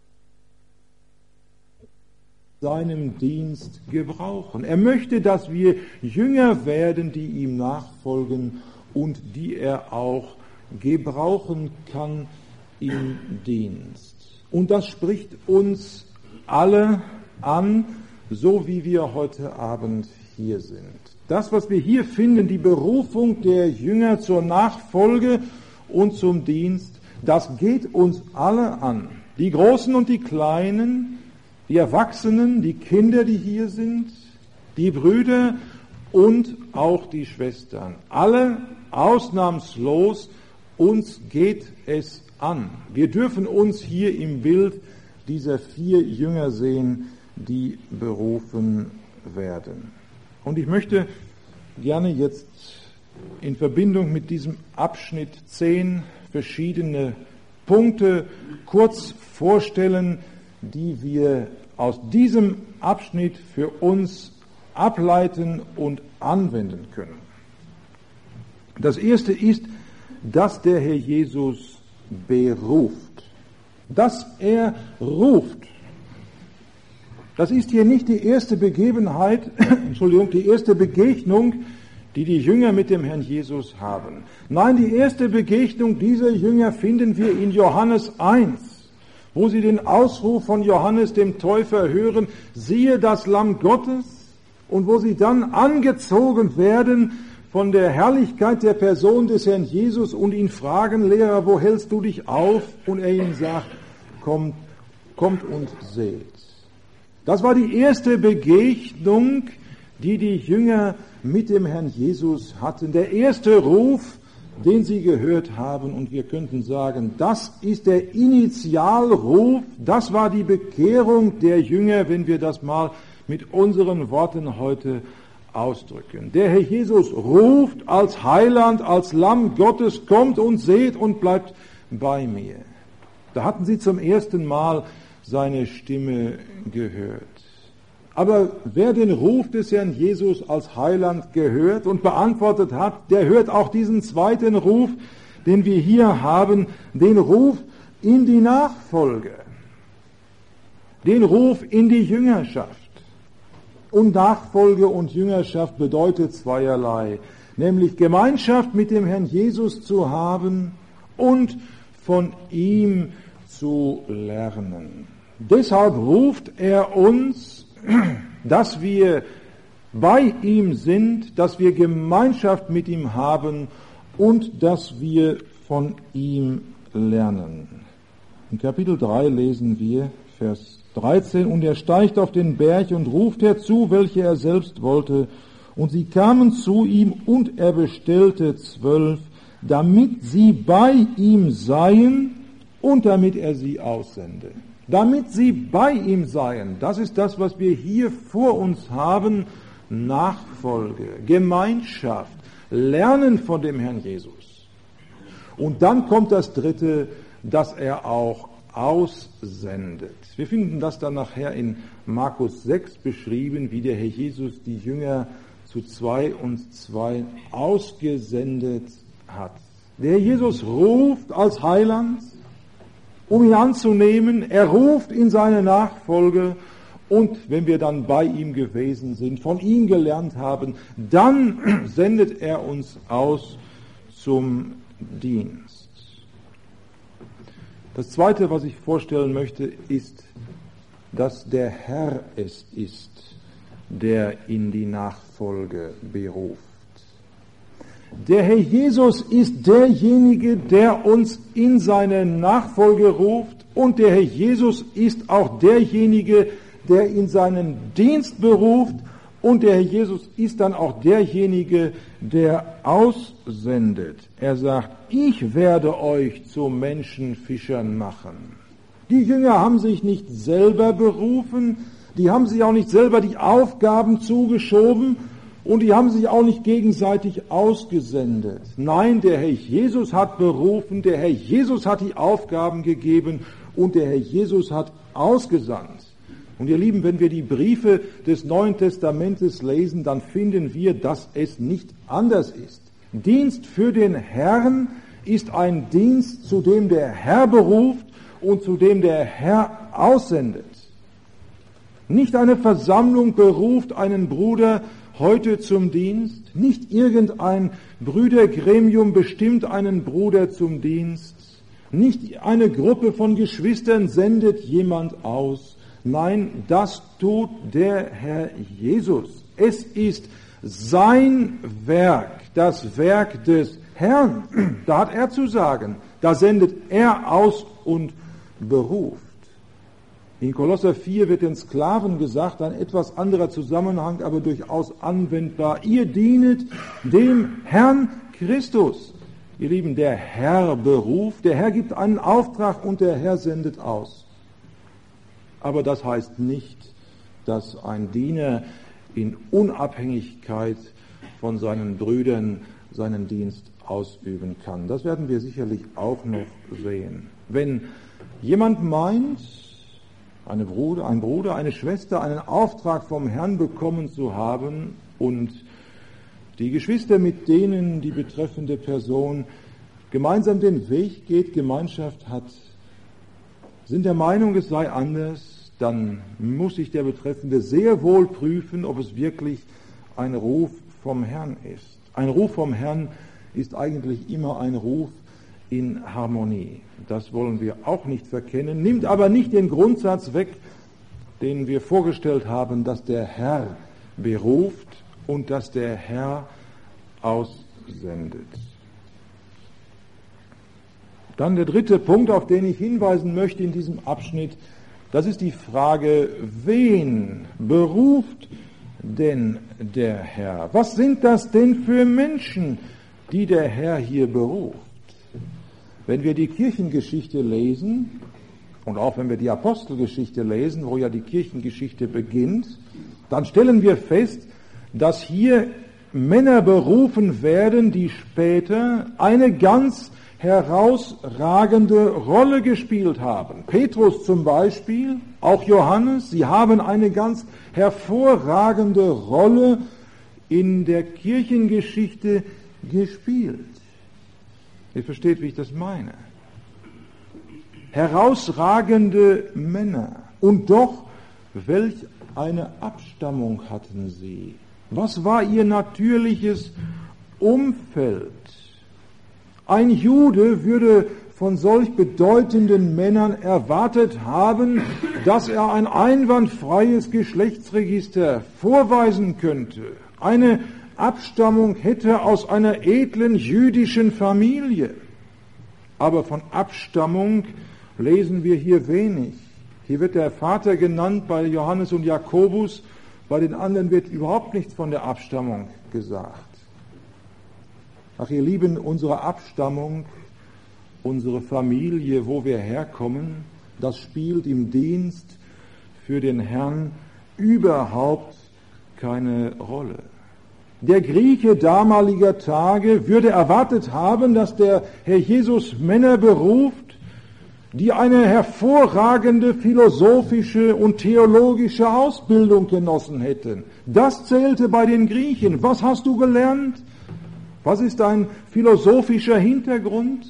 [SPEAKER 1] in seinem Dienst gebrauchen. Er möchte, dass wir Jünger werden, die ihm nachfolgen und die er auch gebrauchen kann im Dienst. Und das spricht uns alle an, so wie wir heute Abend hier sind. Das, was wir hier finden, die Berufung der Jünger zur Nachfolge und zum Dienst, das geht uns alle an. Die Großen und die Kleinen, die Erwachsenen, die Kinder, die hier sind, die Brüder und auch die Schwestern. Alle ausnahmslos, uns geht es an. Wir dürfen uns hier im Bild dieser vier Jünger sehen, die berufen werden. Und ich möchte gerne jetzt in Verbindung mit diesem Abschnitt zehn verschiedene Punkte kurz vorstellen, die wir aus diesem Abschnitt für uns ableiten und anwenden können. Das erste ist, dass der Herr Jesus beruft. Dass er ruft. Das ist hier nicht die erste Begebenheit, Entschuldigung, die erste Begegnung, die die Jünger mit dem Herrn Jesus haben. Nein, die erste Begegnung dieser Jünger finden wir in Johannes eins, wo sie den Ausruf von Johannes dem Täufer hören, siehe das Lamm Gottes, und wo sie dann angezogen werden von der Herrlichkeit der Person des Herrn Jesus und ihn fragen, Lehrer, wo hältst du dich auf? Und er ihnen sagt, kommt, kommt und seht. Das war die erste Begegnung, die die Jünger mit dem Herrn Jesus hatten. Der erste Ruf, den sie gehört haben. Und wir könnten sagen, das ist der Initialruf, das war die Bekehrung der Jünger, wenn wir das mal mit unseren Worten heute ausdrücken. Der Herr Jesus ruft als Heiland, als Lamm Gottes, kommt und seht und bleibt bei mir. Da hatten sie zum ersten Mal seine Stimme gehört. Aber wer den Ruf des Herrn Jesus als Heiland gehört und beantwortet hat, der hört auch diesen zweiten Ruf, den wir hier haben, den Ruf in die Nachfolge, den Ruf in die Jüngerschaft. Und Nachfolge und Jüngerschaft bedeutet zweierlei, nämlich Gemeinschaft mit dem Herrn Jesus zu haben und von ihm zu lernen. Deshalb ruft er uns, dass wir bei ihm sind, dass wir Gemeinschaft mit ihm haben und dass wir von ihm lernen. In Kapitel drei lesen wir Vers dreizehn, und er steigt auf den Berg und ruft herzu, welche er selbst wollte. Und sie kamen zu ihm, und er bestellte zwölf, damit sie bei ihm seien und damit er sie aussende. Damit sie bei ihm seien, das ist das, was wir hier vor uns haben, Nachfolge, Gemeinschaft, Lernen von dem Herrn Jesus. Und dann kommt das Dritte, dass er auch aussendet. Wir finden das dann nachher in Markus sechs beschrieben, wie der Herr Jesus die Jünger zu zwei und zwei ausgesendet hat. Der Herr Jesus ruft als Heiland, um ihn anzunehmen. Er ruft in seine Nachfolge und wenn wir dann bei ihm gewesen sind, von ihm gelernt haben, dann sendet er uns aus zum Dienst. Das Zweite, was ich vorstellen möchte, ist, dass der Herr es ist, der in die Nachfolge beruft. Der Herr Jesus ist derjenige, der uns in seine Nachfolge ruft, und der Herr Jesus ist auch derjenige, der in seinen Dienst beruft, und der Herr Jesus ist dann auch derjenige, der aussendet. Er sagt, ich werde euch zu Menschenfischern machen. Die Jünger haben sich nicht selber berufen, die haben sich auch nicht selber die Aufgaben zugeschoben und die haben sich auch nicht gegenseitig ausgesendet. Nein, der Herr Jesus hat berufen, der Herr Jesus hat die Aufgaben gegeben und der Herr Jesus hat ausgesandt. Und ihr Lieben, wenn wir die Briefe des Neuen Testamentes lesen, dann finden wir, dass es nicht anders ist. Dienst für den Herrn ist ein Dienst, zu dem der Herr beruft und zu dem der Herr aussendet. Nicht eine Versammlung beruft einen Bruder heute zum Dienst, nicht irgendein Brüdergremium bestimmt einen Bruder zum Dienst, nicht eine Gruppe von Geschwistern sendet jemand aus. Nein, das tut der Herr Jesus. Es ist sein Werk, das Werk des Herrn. Da hat er zu sagen, da sendet er aus und beruft. In Kolosser vier wird den Sklaven gesagt, ein etwas anderer Zusammenhang, aber durchaus anwendbar. Ihr dienet dem Herrn Christus. Ihr Lieben, der Herr beruft, der Herr gibt einen Auftrag und der Herr sendet aus. Aber das heißt nicht, dass ein Diener in Unabhängigkeit von seinen Brüdern seinen Dienst ausüben kann. Das werden wir sicherlich auch noch sehen. Wenn jemand meint, eine Bruder, ein Bruder, eine Schwester, einen Auftrag vom Herrn bekommen zu haben und die Geschwister, mit denen die betreffende Person gemeinsam den Weg geht, Gemeinschaft hat, sind der Meinung, es sei anders, dann muss sich der Betreffende sehr wohl prüfen, ob es wirklich ein Ruf vom Herrn ist. Ein Ruf vom Herrn ist eigentlich immer ein Ruf in Harmonie. Das wollen wir auch nicht verkennen, nimmt aber nicht den Grundsatz weg, den wir vorgestellt haben, dass der Herr beruft und dass der Herr aussendet. Dann der dritte Punkt, auf den ich hinweisen möchte in diesem Abschnitt, das ist die Frage, wen beruft denn der Herr? Was sind das denn für Menschen, die der Herr hier beruft? Wenn wir die Kirchengeschichte lesen, und auch wenn wir die Apostelgeschichte lesen, wo ja die Kirchengeschichte beginnt, dann stellen wir fest, dass hier Männer berufen werden, die später eine ganz herausragende Rolle gespielt haben. Petrus zum Beispiel, auch Johannes, sie haben eine ganz hervorragende Rolle in der Kirchengeschichte gespielt. Ihr versteht, wie ich das meine. Herausragende Männer. Und doch, welch eine Abstammung hatten sie? Was war ihr natürliches Umfeld? Ein Jude würde von solch bedeutenden Männern erwartet haben, dass er ein einwandfreies Geschlechtsregister vorweisen könnte. Eine Abstammung hätte aus einer edlen jüdischen Familie. Aber von Abstammung lesen wir hier wenig. Hier wird der Vater genannt bei Johannes und Jakobus, bei den anderen wird überhaupt nichts von der Abstammung gesagt. Ach, ihr Lieben, unsere Abstammung, unsere Familie, wo wir herkommen, das spielt im Dienst für den Herrn überhaupt keine Rolle. Der Grieche damaliger Tage würde erwartet haben, dass der Herr Jesus Männer beruft, die eine hervorragende philosophische und theologische Ausbildung genossen hätten. Das zählte bei den Griechen. Was hast du gelernt? Was ist dein philosophischer Hintergrund?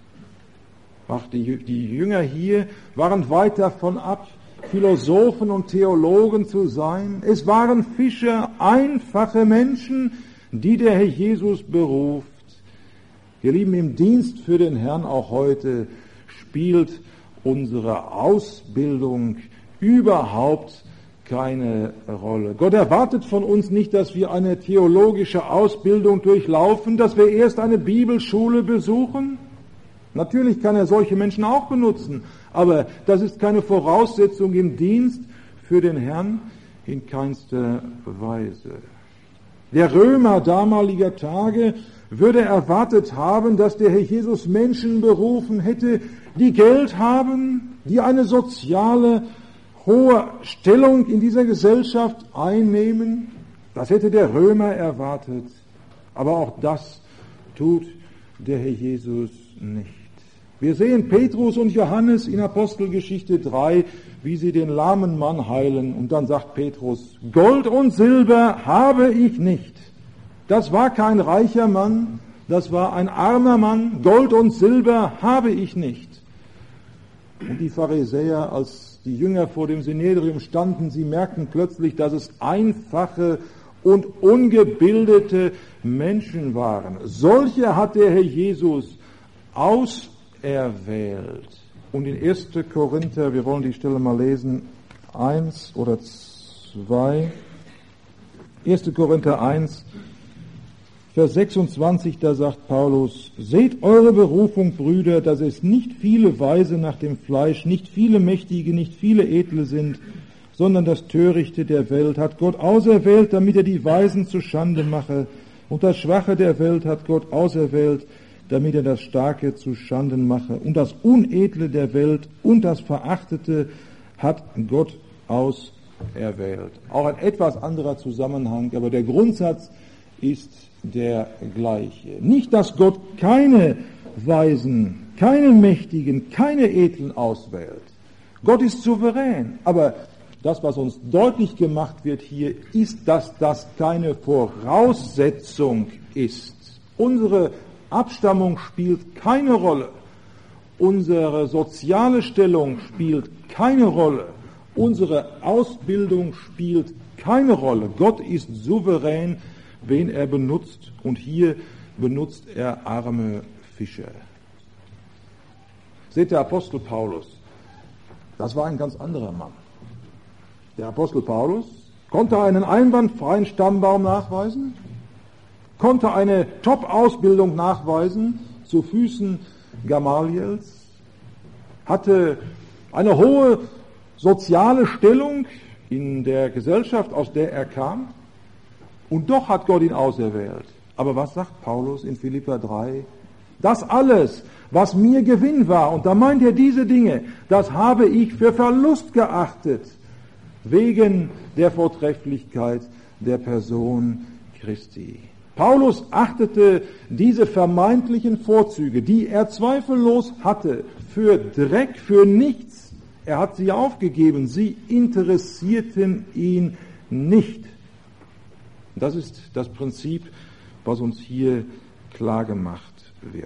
[SPEAKER 1] Ach, die, die Jünger hier waren weit davon ab, Philosophen und Theologen zu sein. Es waren Fischer, einfache Menschen, die der Herr Jesus beruft. Ihr Lieben, im Dienst für den Herrn auch heute spielt unsere Ausbildung überhaupt keine Rolle. Gott erwartet von uns nicht, dass wir eine theologische Ausbildung durchlaufen, dass wir erst eine Bibelschule besuchen. Natürlich kann er solche Menschen auch benutzen, aber das ist keine Voraussetzung im Dienst für den Herrn in keinster Weise. Der Römer damaliger Tage würde erwartet haben, dass der Herr Jesus Menschen berufen hätte, die Geld haben, die eine soziale hohe Stellung in dieser Gesellschaft einnehmen. Das hätte der Römer erwartet, aber auch das tut der Herr Jesus nicht. Wir sehen Petrus und Johannes in Apostelgeschichte drei, wie sie den lahmen Mann heilen. Und dann sagt Petrus, Gold und Silber habe ich nicht. Das war kein reicher Mann, das war ein armer Mann. Gold und Silber habe ich nicht. Und die Pharisäer, als die Jünger vor dem Synedrium standen, sie merkten plötzlich, dass es einfache und ungebildete Menschen waren. Solche hat der Herr Jesus aus erwählt. Und in erster Korinther, wir wollen die Stelle mal lesen, eins oder zwei, erster Korinther eins, Vers sechsundzwanzig, da sagt Paulus, seht eure Berufung, Brüder, dass es nicht viele Weise nach dem Fleisch, nicht viele Mächtige, nicht viele Edle sind, sondern das Törichte der Welt hat Gott auserwählt, damit er die Weisen zu Schande mache, und das Schwache der Welt hat Gott auserwählt, damit er das Starke zu Schanden mache. Und das Unedle der Welt und das Verachtete hat Gott auserwählt. Auch ein etwas anderer Zusammenhang, aber der Grundsatz ist der gleiche. Nicht, dass Gott keine Weisen, keine Mächtigen, keine Edlen auswählt. Gott ist souverän, aber das, was uns deutlich gemacht wird hier, ist, dass das keine Voraussetzung ist. Unsere Abstammung spielt keine Rolle. Unsere soziale Stellung spielt keine Rolle. Unsere Ausbildung spielt keine Rolle. Gott ist souverän, wen er benutzt. Und hier benutzt er arme Fischer. Seht, der Apostel Paulus, das war ein ganz anderer Mann. Der Apostel Paulus konnte einen einwandfreien Stammbaum nachweisen, konnte eine Top-Ausbildung nachweisen zu Füßen Gamaliels, hatte eine hohe soziale Stellung in der Gesellschaft, aus der er kam, und doch hat Gott ihn auserwählt. Aber was sagt Paulus in Philipper drei? Das alles, was mir Gewinn war, und da meint er diese Dinge, das habe ich für Verlust geachtet, wegen der Vortrefflichkeit der Person Christi. Paulus achtete diese vermeintlichen Vorzüge, die er zweifellos hatte, für Dreck, für nichts. Er hat sie aufgegeben, sie interessierten ihn nicht. Das ist das Prinzip, was uns hier klar gemacht wird.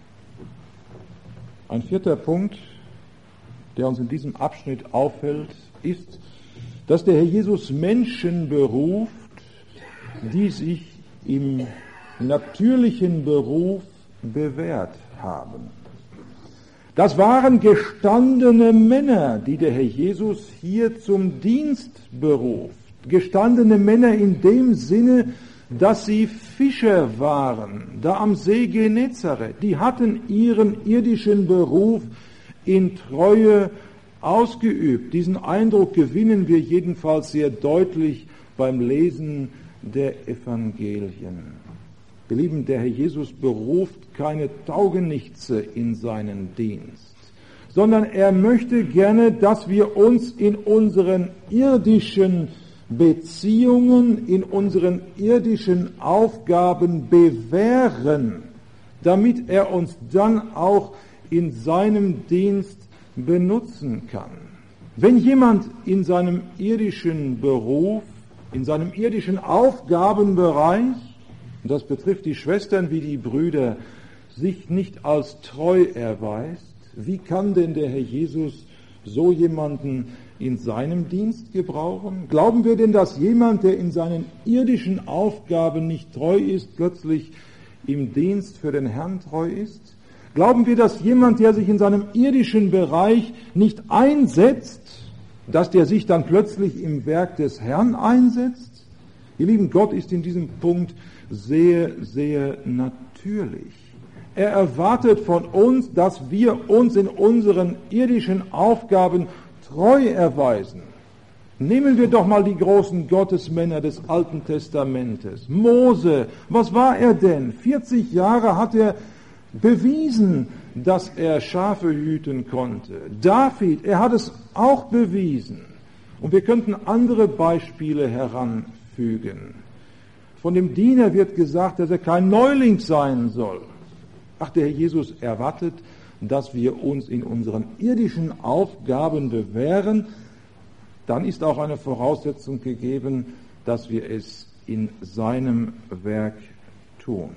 [SPEAKER 1] Ein vierter Punkt, der uns in diesem Abschnitt auffällt, ist, dass der Herr Jesus Menschen beruft, die sich im natürlichen Beruf bewährt haben. Das waren gestandene Männer, die der Herr Jesus hier zum Dienst beruft. Gestandene Männer in dem Sinne, dass sie Fischer waren, da am See Genezareth. Die hatten ihren irdischen Beruf in Treue ausgeübt. Diesen Eindruck gewinnen wir jedenfalls sehr deutlich beim Lesen der Evangelien. Ihr Lieben, der Herr Jesus beruft keine Taugenichtse in seinen Dienst, sondern er möchte gerne, dass wir uns in unseren irdischen Beziehungen, in unseren irdischen Aufgaben bewähren, damit er uns dann auch in seinem Dienst benutzen kann. Wenn jemand in seinem irdischen Beruf, in seinem irdischen Aufgabenbereich, und das betrifft die Schwestern wie die Brüder, sich nicht als treu erweist, wie kann denn der Herr Jesus so jemanden in seinem Dienst gebrauchen? Glauben wir denn, dass jemand, der in seinen irdischen Aufgaben nicht treu ist, plötzlich im Dienst für den Herrn treu ist? Glauben wir, dass jemand, der sich in seinem irdischen Bereich nicht einsetzt, dass der sich dann plötzlich im Werk des Herrn einsetzt? Ihr Lieben, Gott ist in diesem Punkt sehr, sehr natürlich. Er erwartet von uns, dass wir uns in unseren irdischen Aufgaben treu erweisen. Nehmen wir doch mal die großen Gottesmänner des Alten Testamentes. Mose, was war er denn? vierzig Jahre hat er bewiesen, dass er Schafe hüten konnte. David, er hat es auch bewiesen. Und wir könnten andere Beispiele heranfügen. Von dem Diener wird gesagt, dass er kein Neuling sein soll. Ach, der Herr Jesus erwartet, dass wir uns in unseren irdischen Aufgaben bewähren. Dann ist auch eine Voraussetzung gegeben, dass wir es in seinem Werk tun.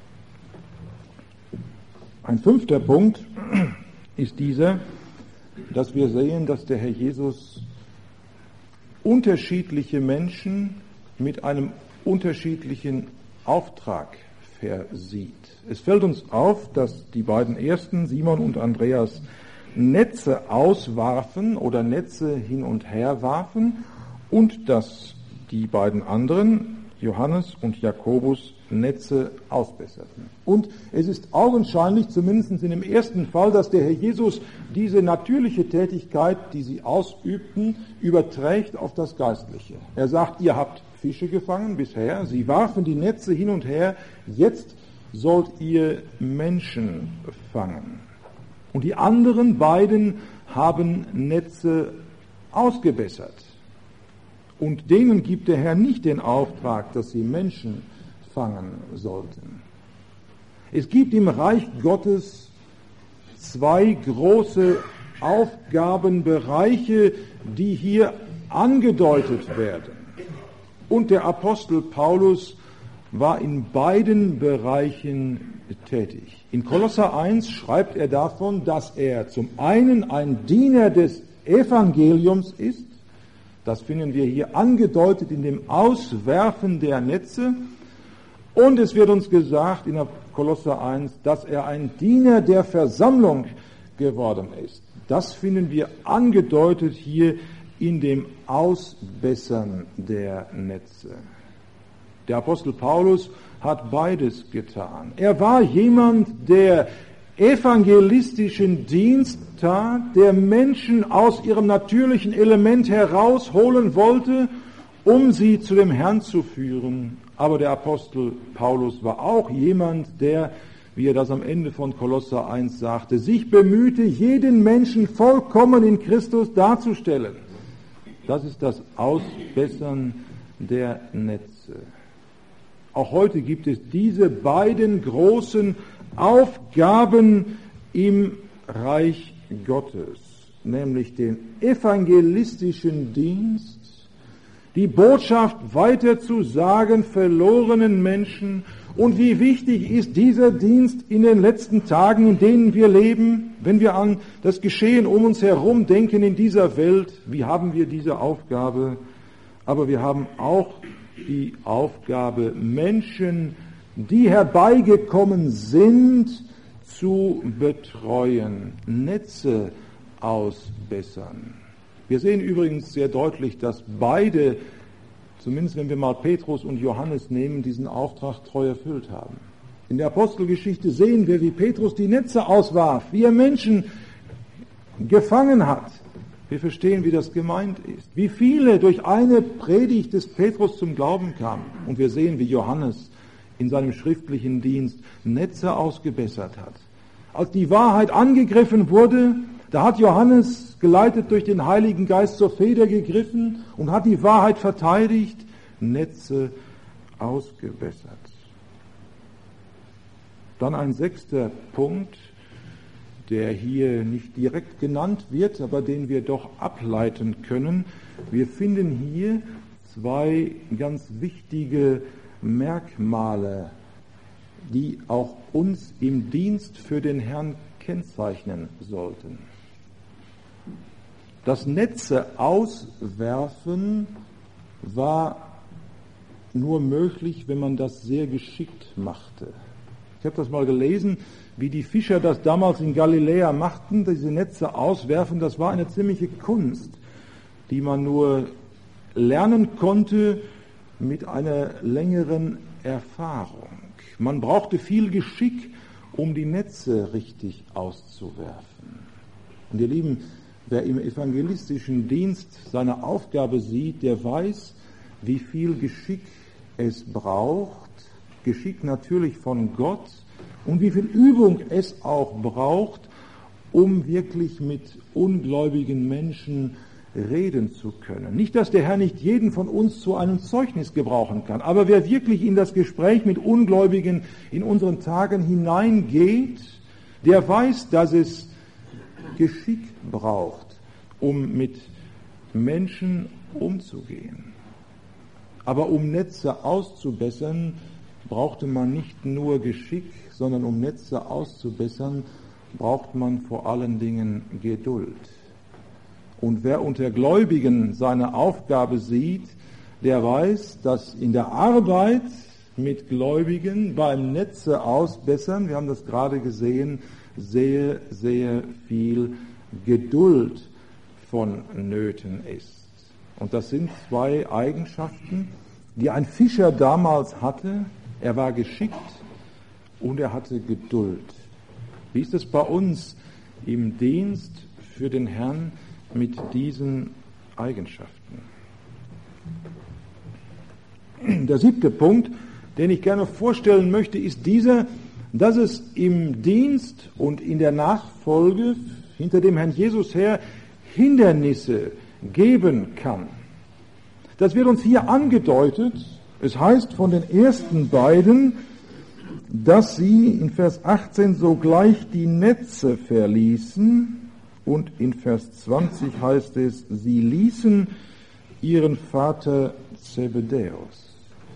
[SPEAKER 1] Ein fünfter Punkt ist dieser, dass wir sehen, dass der Herr Jesus unterschiedliche Menschen mit einem unterschiedlichen Auftrag versieht. Es fällt uns auf, dass die beiden ersten, Simon und Andreas, Netze auswarfen oder Netze hin und her warfen und dass die beiden anderen, Johannes und Jakobus, Netze ausbesserten. Und es ist augenscheinlich, zumindest in dem ersten Fall, dass der Herr Jesus diese natürliche Tätigkeit, die sie ausübten, überträgt auf das Geistliche. Er sagt, ihr habt Fische gefangen bisher, sie warfen die Netze hin und her, jetzt sollt ihr Menschen fangen. Und die anderen beiden haben Netze ausgebessert. Und denen gibt der Herr nicht den Auftrag, dass sie Menschen fangen sollten. Es gibt im Reich Gottes zwei große Aufgabenbereiche, die hier angedeutet werden. Und der Apostel Paulus war in beiden Bereichen tätig. In Kolosser eins schreibt er davon, dass er zum einen ein Diener des Evangeliums ist. Das finden wir hier angedeutet in dem Auswerfen der Netze. Und es wird uns gesagt in Kolosser eins, dass er ein Diener der Versammlung geworden ist. Das finden wir angedeutet hier in dem Ausbessern der Netze. Der Apostel Paulus hat beides getan. Er war jemand, der evangelistischen Dienst tat, der Menschen aus ihrem natürlichen Element herausholen wollte, um sie zu dem Herrn zu führen. Aber der Apostel Paulus war auch jemand, der, wie er das am Ende von Kolosser eins sagte, sich bemühte, jeden Menschen vollkommen in Christus darzustellen. Das ist das Ausbessern der Netze. Auch heute gibt es diese beiden großen Aufgaben im Reich Gottes, nämlich den evangelistischen Dienst, die Botschaft weiterzusagen verlorenen Menschen. Und wie wichtig ist dieser Dienst in den letzten Tagen, in denen wir leben, wenn wir an das Geschehen um uns herum denken in dieser Welt. Wie haben wir diese Aufgabe? Aber wir haben auch die Aufgabe, Menschen, die herbeigekommen sind, zu betreuen, Netze ausbessern. Wir sehen übrigens sehr deutlich, dass beide, zumindest wenn wir mal Petrus und Johannes nehmen, diesen Auftrag treu erfüllt haben. In der Apostelgeschichte sehen wir, wie Petrus die Netze auswarf, wie er Menschen gefangen hat. Wir verstehen, wie das gemeint ist. Wie viele durch eine Predigt des Petrus zum Glauben kamen. Und wir sehen, wie Johannes in seinem schriftlichen Dienst Netze ausgebessert hat. Als die Wahrheit angegriffen wurde, da hat Johannes, geleitet durch den Heiligen Geist, zur Feder gegriffen und hat die Wahrheit verteidigt, Netze ausgebessert. Dann ein sechster Punkt, der hier nicht direkt genannt wird, aber den wir doch ableiten können. Wir finden hier zwei ganz wichtige Merkmale, die auch uns im Dienst für den Herrn kennzeichnen sollten. Das Netze auswerfen war nur möglich, wenn man das sehr geschickt machte. Ich habe das mal gelesen, wie die Fischer das damals in Galiläa machten, diese Netze auswerfen. Das war eine ziemliche Kunst, die man nur lernen konnte mit einer längeren Erfahrung. Man brauchte viel Geschick, um die Netze richtig auszuwerfen. Und ihr Lieben, wer im evangelistischen Dienst seine Aufgabe sieht, der weiß, wie viel Geschick es braucht, Geschick natürlich von Gott, und wie viel Übung es auch braucht, um wirklich mit ungläubigen Menschen reden zu können. Nicht, dass der Herr nicht jeden von uns zu einem Zeugnis gebrauchen kann, aber wer wirklich in das Gespräch mit Ungläubigen in unseren Tagen hineingeht, der weiß, dass es Geschick braucht, um mit Menschen umzugehen. Aber um Netze auszubessern, brauchte man nicht nur Geschick, sondern um Netze auszubessern, braucht man vor allen Dingen Geduld. Und wer unter Gläubigen seine Aufgabe sieht, der weiß, dass in der Arbeit mit Gläubigen beim Netze ausbessern, wir haben das gerade gesehen, sehr, sehr viel Geduld vonnöten ist. Und das sind zwei Eigenschaften, die ein Fischer damals hatte. Er war geschickt und er hatte Geduld. Wie ist es bei uns im Dienst für den Herrn mit diesen Eigenschaften? Der siebte Punkt, den ich gerne vorstellen möchte, ist dieser, dass es im Dienst und in der Nachfolge hinter dem Herrn Jesus her Hindernisse geben kann. Das wird uns hier angedeutet. Es heißt von den ersten beiden, dass sie in Vers achtzehn sogleich die Netze verließen, und in Vers zwanzig heißt es, sie ließen ihren Vater Zebedäus.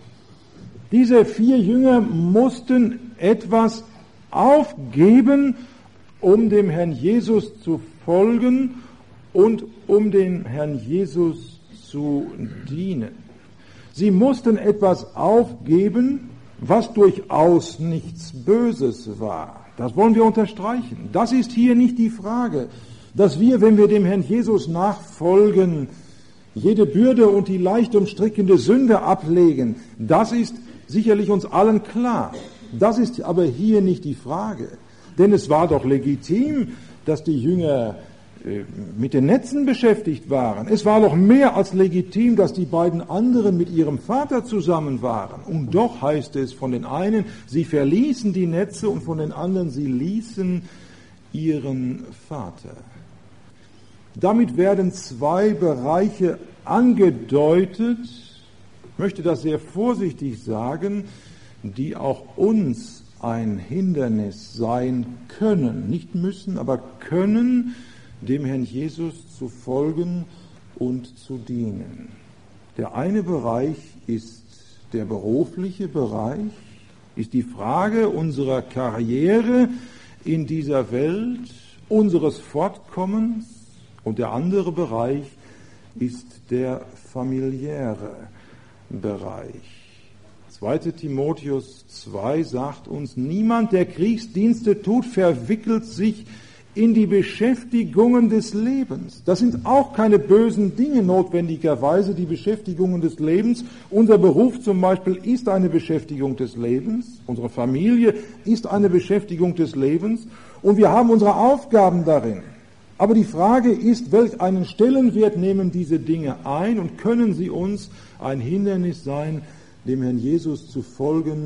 [SPEAKER 1] Diese vier Jünger mussten etwas aufgeben, um dem Herrn Jesus zu folgen und um dem Herrn Jesus zu dienen. Sie mussten etwas aufgeben, was durchaus nichts Böses war. Das wollen wir unterstreichen. Das ist hier nicht die Frage, dass wir, wenn wir dem Herrn Jesus nachfolgen, jede Bürde und die leicht umstrickende Sünde ablegen. Das ist sicherlich uns allen klar. Das ist aber hier nicht die Frage. Denn es war doch legitim, dass die Jünger mit den Netzen beschäftigt waren. Es war doch mehr als legitim, dass die beiden anderen mit ihrem Vater zusammen waren. Und doch heißt es von den einen, sie verließen die Netze, und von den anderen, sie ließen ihren Vater. Damit werden zwei Bereiche angedeutet, ich möchte das sehr vorsichtig sagen, die auch uns ein Hindernis sein können, nicht müssen, aber können, dem Herrn Jesus zu folgen und zu dienen. Der eine Bereich ist der berufliche Bereich, ist die Frage unserer Karriere in dieser Welt, unseres Fortkommens, und der andere Bereich ist der familiäre Bereich. zweiter Timotheus zwei sagt uns, niemand, der Kriegsdienste tut, verwickelt sich in die Beschäftigungen des Lebens. Das sind auch keine bösen Dinge notwendigerweise, die Beschäftigungen des Lebens. Unser Beruf zum Beispiel ist eine Beschäftigung des Lebens. Unsere Familie ist eine Beschäftigung des Lebens. Und wir haben unsere Aufgaben darin. Aber die Frage ist, welch einen Stellenwert nehmen diese Dinge ein und können sie uns ein Hindernis sein, dem Herrn Jesus zu folgen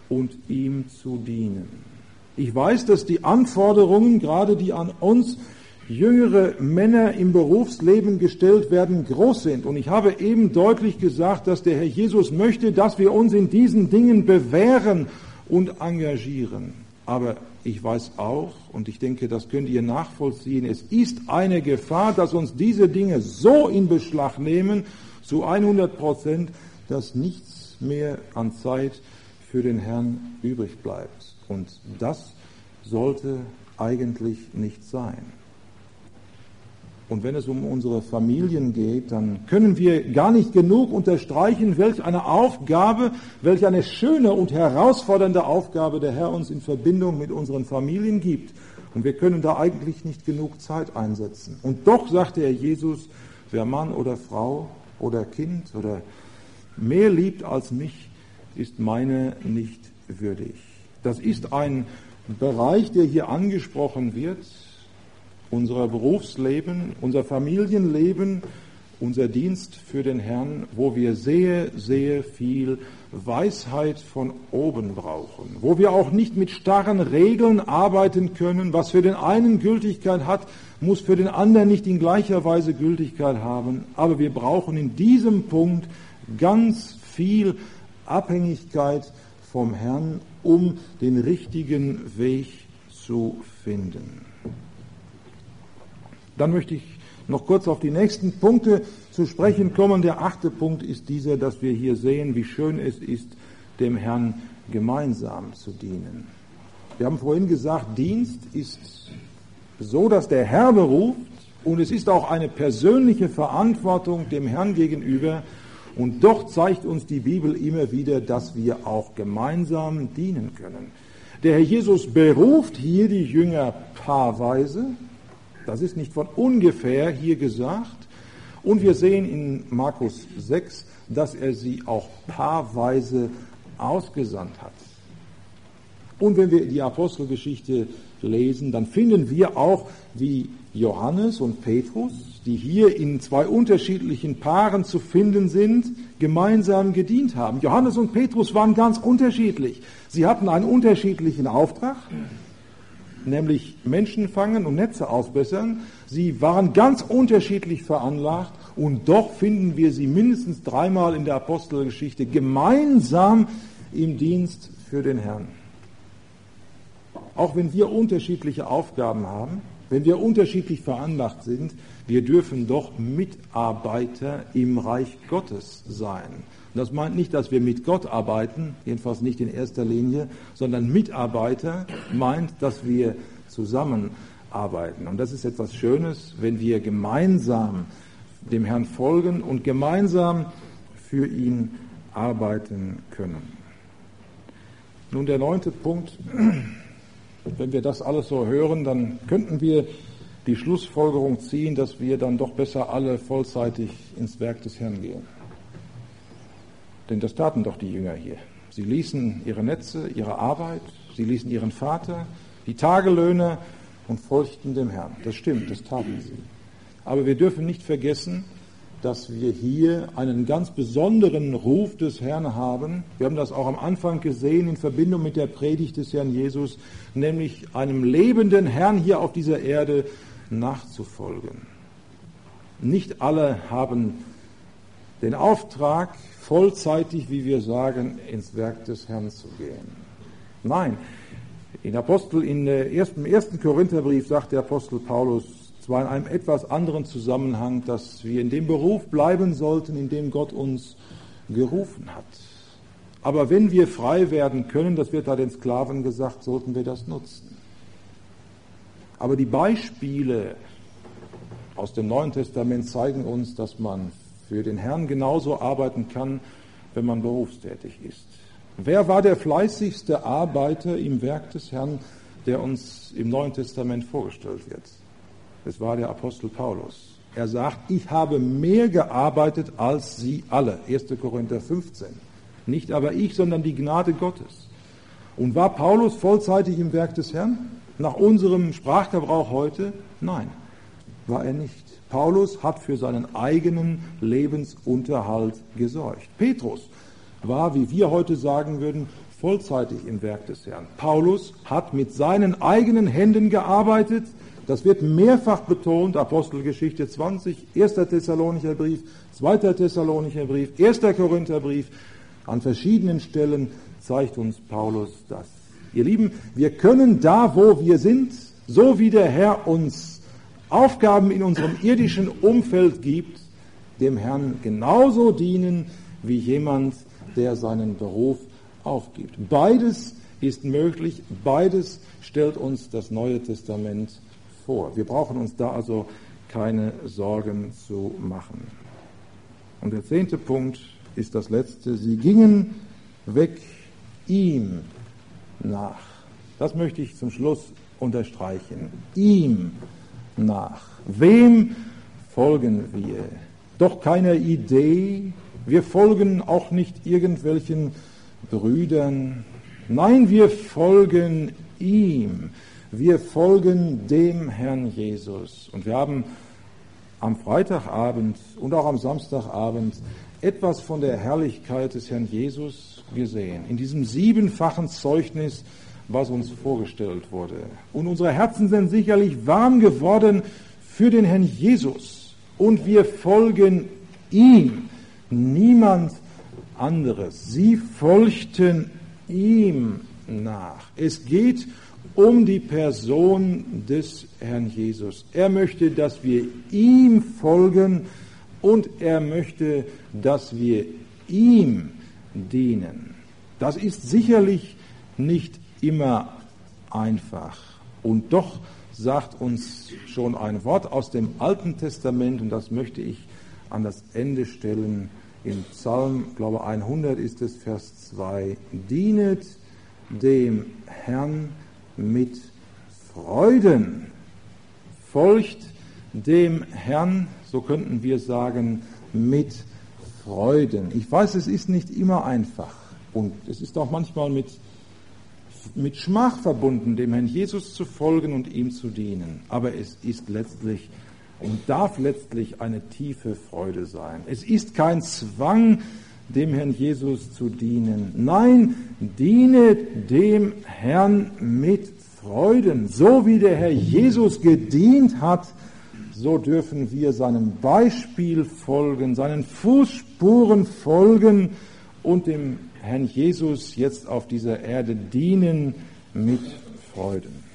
[SPEAKER 1] und ihm zu dienen. Ich weiß, dass die Anforderungen, gerade die an uns jüngere Männer im Berufsleben gestellt werden, groß sind. Und ich habe eben deutlich gesagt, dass der Herr Jesus möchte, dass wir uns in diesen Dingen bewähren und engagieren. Aber ich weiß auch, und ich denke, das könnt ihr nachvollziehen, es ist eine Gefahr, dass uns diese Dinge so in Beschlag nehmen, zu hundert Prozent, dass nichts mehr an Zeit für den Herrn übrig bleibt. Und das sollte eigentlich nicht sein. Und wenn es um unsere Familien geht, dann können wir gar nicht genug unterstreichen, welch eine Aufgabe, welch eine schöne und herausfordernde Aufgabe der Herr uns in Verbindung mit unseren Familien gibt. Und wir können da eigentlich nicht genug Zeit einsetzen. Und doch sagte er Jesus, wer Mann oder Frau oder Kind oder mehr liebt als mich, ist meine nicht würdig. Das ist ein Bereich, der hier angesprochen wird. Unser Berufsleben, unser Familienleben, unser Dienst für den Herrn, wo wir sehr, sehr viel Weisheit von oben brauchen, wo wir auch nicht mit starren Regeln arbeiten können. Was für den einen Gültigkeit hat, muss für den anderen nicht in gleicher Weise Gültigkeit haben. Aber wir brauchen in diesem Punkt ganz viel Abhängigkeit vom Herrn, um den richtigen Weg zu finden. Dann möchte ich noch kurz auf die nächsten Punkte zu sprechen kommen. Der achte Punkt ist dieser, dass wir hier sehen, wie schön es ist, dem Herrn gemeinsam zu dienen. Wir haben vorhin gesagt, Dienst ist so, dass der Herr beruft, und es ist auch eine persönliche Verantwortung dem Herrn gegenüber. Und doch zeigt uns die Bibel immer wieder, dass wir auch gemeinsam dienen können. Der Herr Jesus beruft hier die Jünger paarweise. Das ist nicht von ungefähr hier gesagt. Und wir sehen in Markus sechs, dass er sie auch paarweise ausgesandt hat. Und wenn wir die Apostelgeschichte lesen, dann finden wir auch, wie Johannes und Petrus, die hier in zwei unterschiedlichen Paaren zu finden sind, gemeinsam gedient haben. Johannes und Petrus waren ganz unterschiedlich. Sie hatten einen unterschiedlichen Auftrag, nämlich Menschen fangen und Netze ausbessern. Sie waren ganz unterschiedlich veranlagt, und doch finden wir sie mindestens dreimal in der Apostelgeschichte gemeinsam im Dienst für den Herrn. Auch wenn wir unterschiedliche Aufgaben haben, wenn wir unterschiedlich veranlagt sind, wir dürfen doch Mitarbeiter im Reich Gottes sein. Und das meint nicht, dass wir mit Gott arbeiten, jedenfalls nicht in erster Linie, sondern Mitarbeiter meint, dass wir zusammenarbeiten. Und das ist etwas Schönes, wenn wir gemeinsam dem Herrn folgen und gemeinsam für ihn arbeiten können. Nun der neunte Punkt. Wenn wir das alles so hören, dann könnten wir die Schlussfolgerung ziehen, dass wir dann doch besser alle vollzeitig ins Werk des Herrn gehen. Denn das taten doch die Jünger hier. Sie ließen ihre Netze, ihre Arbeit, sie ließen ihren Vater, die Tagelöhner und folgten dem Herrn. Das stimmt, das taten sie. Aber wir dürfen nicht vergessen, dass wir hier einen ganz besonderen Ruf des Herrn haben. Wir haben das auch am Anfang gesehen in Verbindung mit der Predigt des Herrn Jesus, nämlich einem lebenden Herrn hier auf dieser Erde nachzufolgen. Nicht alle haben den Auftrag, vollzeitig, wie wir sagen, ins Werk des Herrn zu gehen. Nein, in Apostel, in der ersten, im ersten Korintherbrief sagt der Apostel Paulus, zwar in einem etwas anderen Zusammenhang, dass wir in dem Beruf bleiben sollten, in dem Gott uns gerufen hat. Aber wenn wir frei werden können, das wird da den Sklaven gesagt, sollten wir das nutzen. Aber die Beispiele aus dem Neuen Testament zeigen uns, dass man für den Herrn genauso arbeiten kann, wenn man berufstätig ist. Wer war der fleißigste Arbeiter im Werk des Herrn, der uns im Neuen Testament vorgestellt wird? Es war der Apostel Paulus. Er sagt, ich habe mehr gearbeitet als sie alle. erster Korinther fünfzehn. Nicht aber ich, sondern die Gnade Gottes. Und war Paulus vollzeitig im Werk des Herrn? Nach unserem Sprachgebrauch heute? Nein, war er nicht. Paulus hat für seinen eigenen Lebensunterhalt gesorgt. Petrus war, wie wir heute sagen würden, vollzeitig im Werk des Herrn. Paulus hat mit seinen eigenen Händen gearbeitet. Das wird mehrfach betont, Apostelgeschichte zwanzig, erster Thessalonicher Brief, zweiter Thessalonicher Brief, erster Korintherbrief. An verschiedenen Stellen zeigt uns Paulus das. Ihr Lieben, wir können da, wo wir sind, so wie der Herr uns Aufgaben in unserem irdischen Umfeld gibt, dem Herrn genauso dienen wie jemand, der seinen Beruf aufgibt. Beides ist möglich, beides stellt uns das Neue Testament vor. Wir brauchen uns da also keine Sorgen zu machen. Und der zehnte Punkt ist das letzte. Sie gingen weg ihm nach. Das möchte ich zum Schluss unterstreichen. Ihm nach. Wem folgen wir? Doch keiner Idee. Wir folgen auch nicht irgendwelchen Brüdern. Nein, wir folgen ihm. Wir folgen dem Herrn Jesus. Und wir haben am Freitagabend und auch am Samstagabend etwas von der Herrlichkeit des Herrn Jesus gesehen. In diesem siebenfachen Zeugnis, was uns vorgestellt wurde. Und unsere Herzen sind sicherlich warm geworden für den Herrn Jesus. Und wir folgen ihm. Niemand anderes. Sie folgten ihm nach. Es geht um die Person des Herrn Jesus. Er möchte, dass wir ihm folgen und er möchte, dass wir ihm dienen. Das ist sicherlich nicht immer einfach. Und doch sagt uns schon ein Wort aus dem Alten Testament, und das möchte ich an das Ende stellen. Im Psalm, glaube hundert ist es, Vers zwei. Dienet dem Herrn mit Freuden. Folgt dem Herrn, so könnten wir sagen, mit Freuden. Ich weiß, es ist nicht immer einfach. Und es ist auch manchmal mit, mit Schmach verbunden, dem Herrn Jesus zu folgen und ihm zu dienen. Aber es ist letztlich und darf letztlich eine tiefe Freude sein. Es ist kein Zwang, dem Herrn Jesus zu dienen. Nein, diene dem Herrn mit Freuden. So wie der Herr Jesus gedient hat, so dürfen wir seinem Beispiel folgen, seinen Fußspuren folgen und dem Herrn Jesus jetzt auf dieser Erde dienen mit Freuden.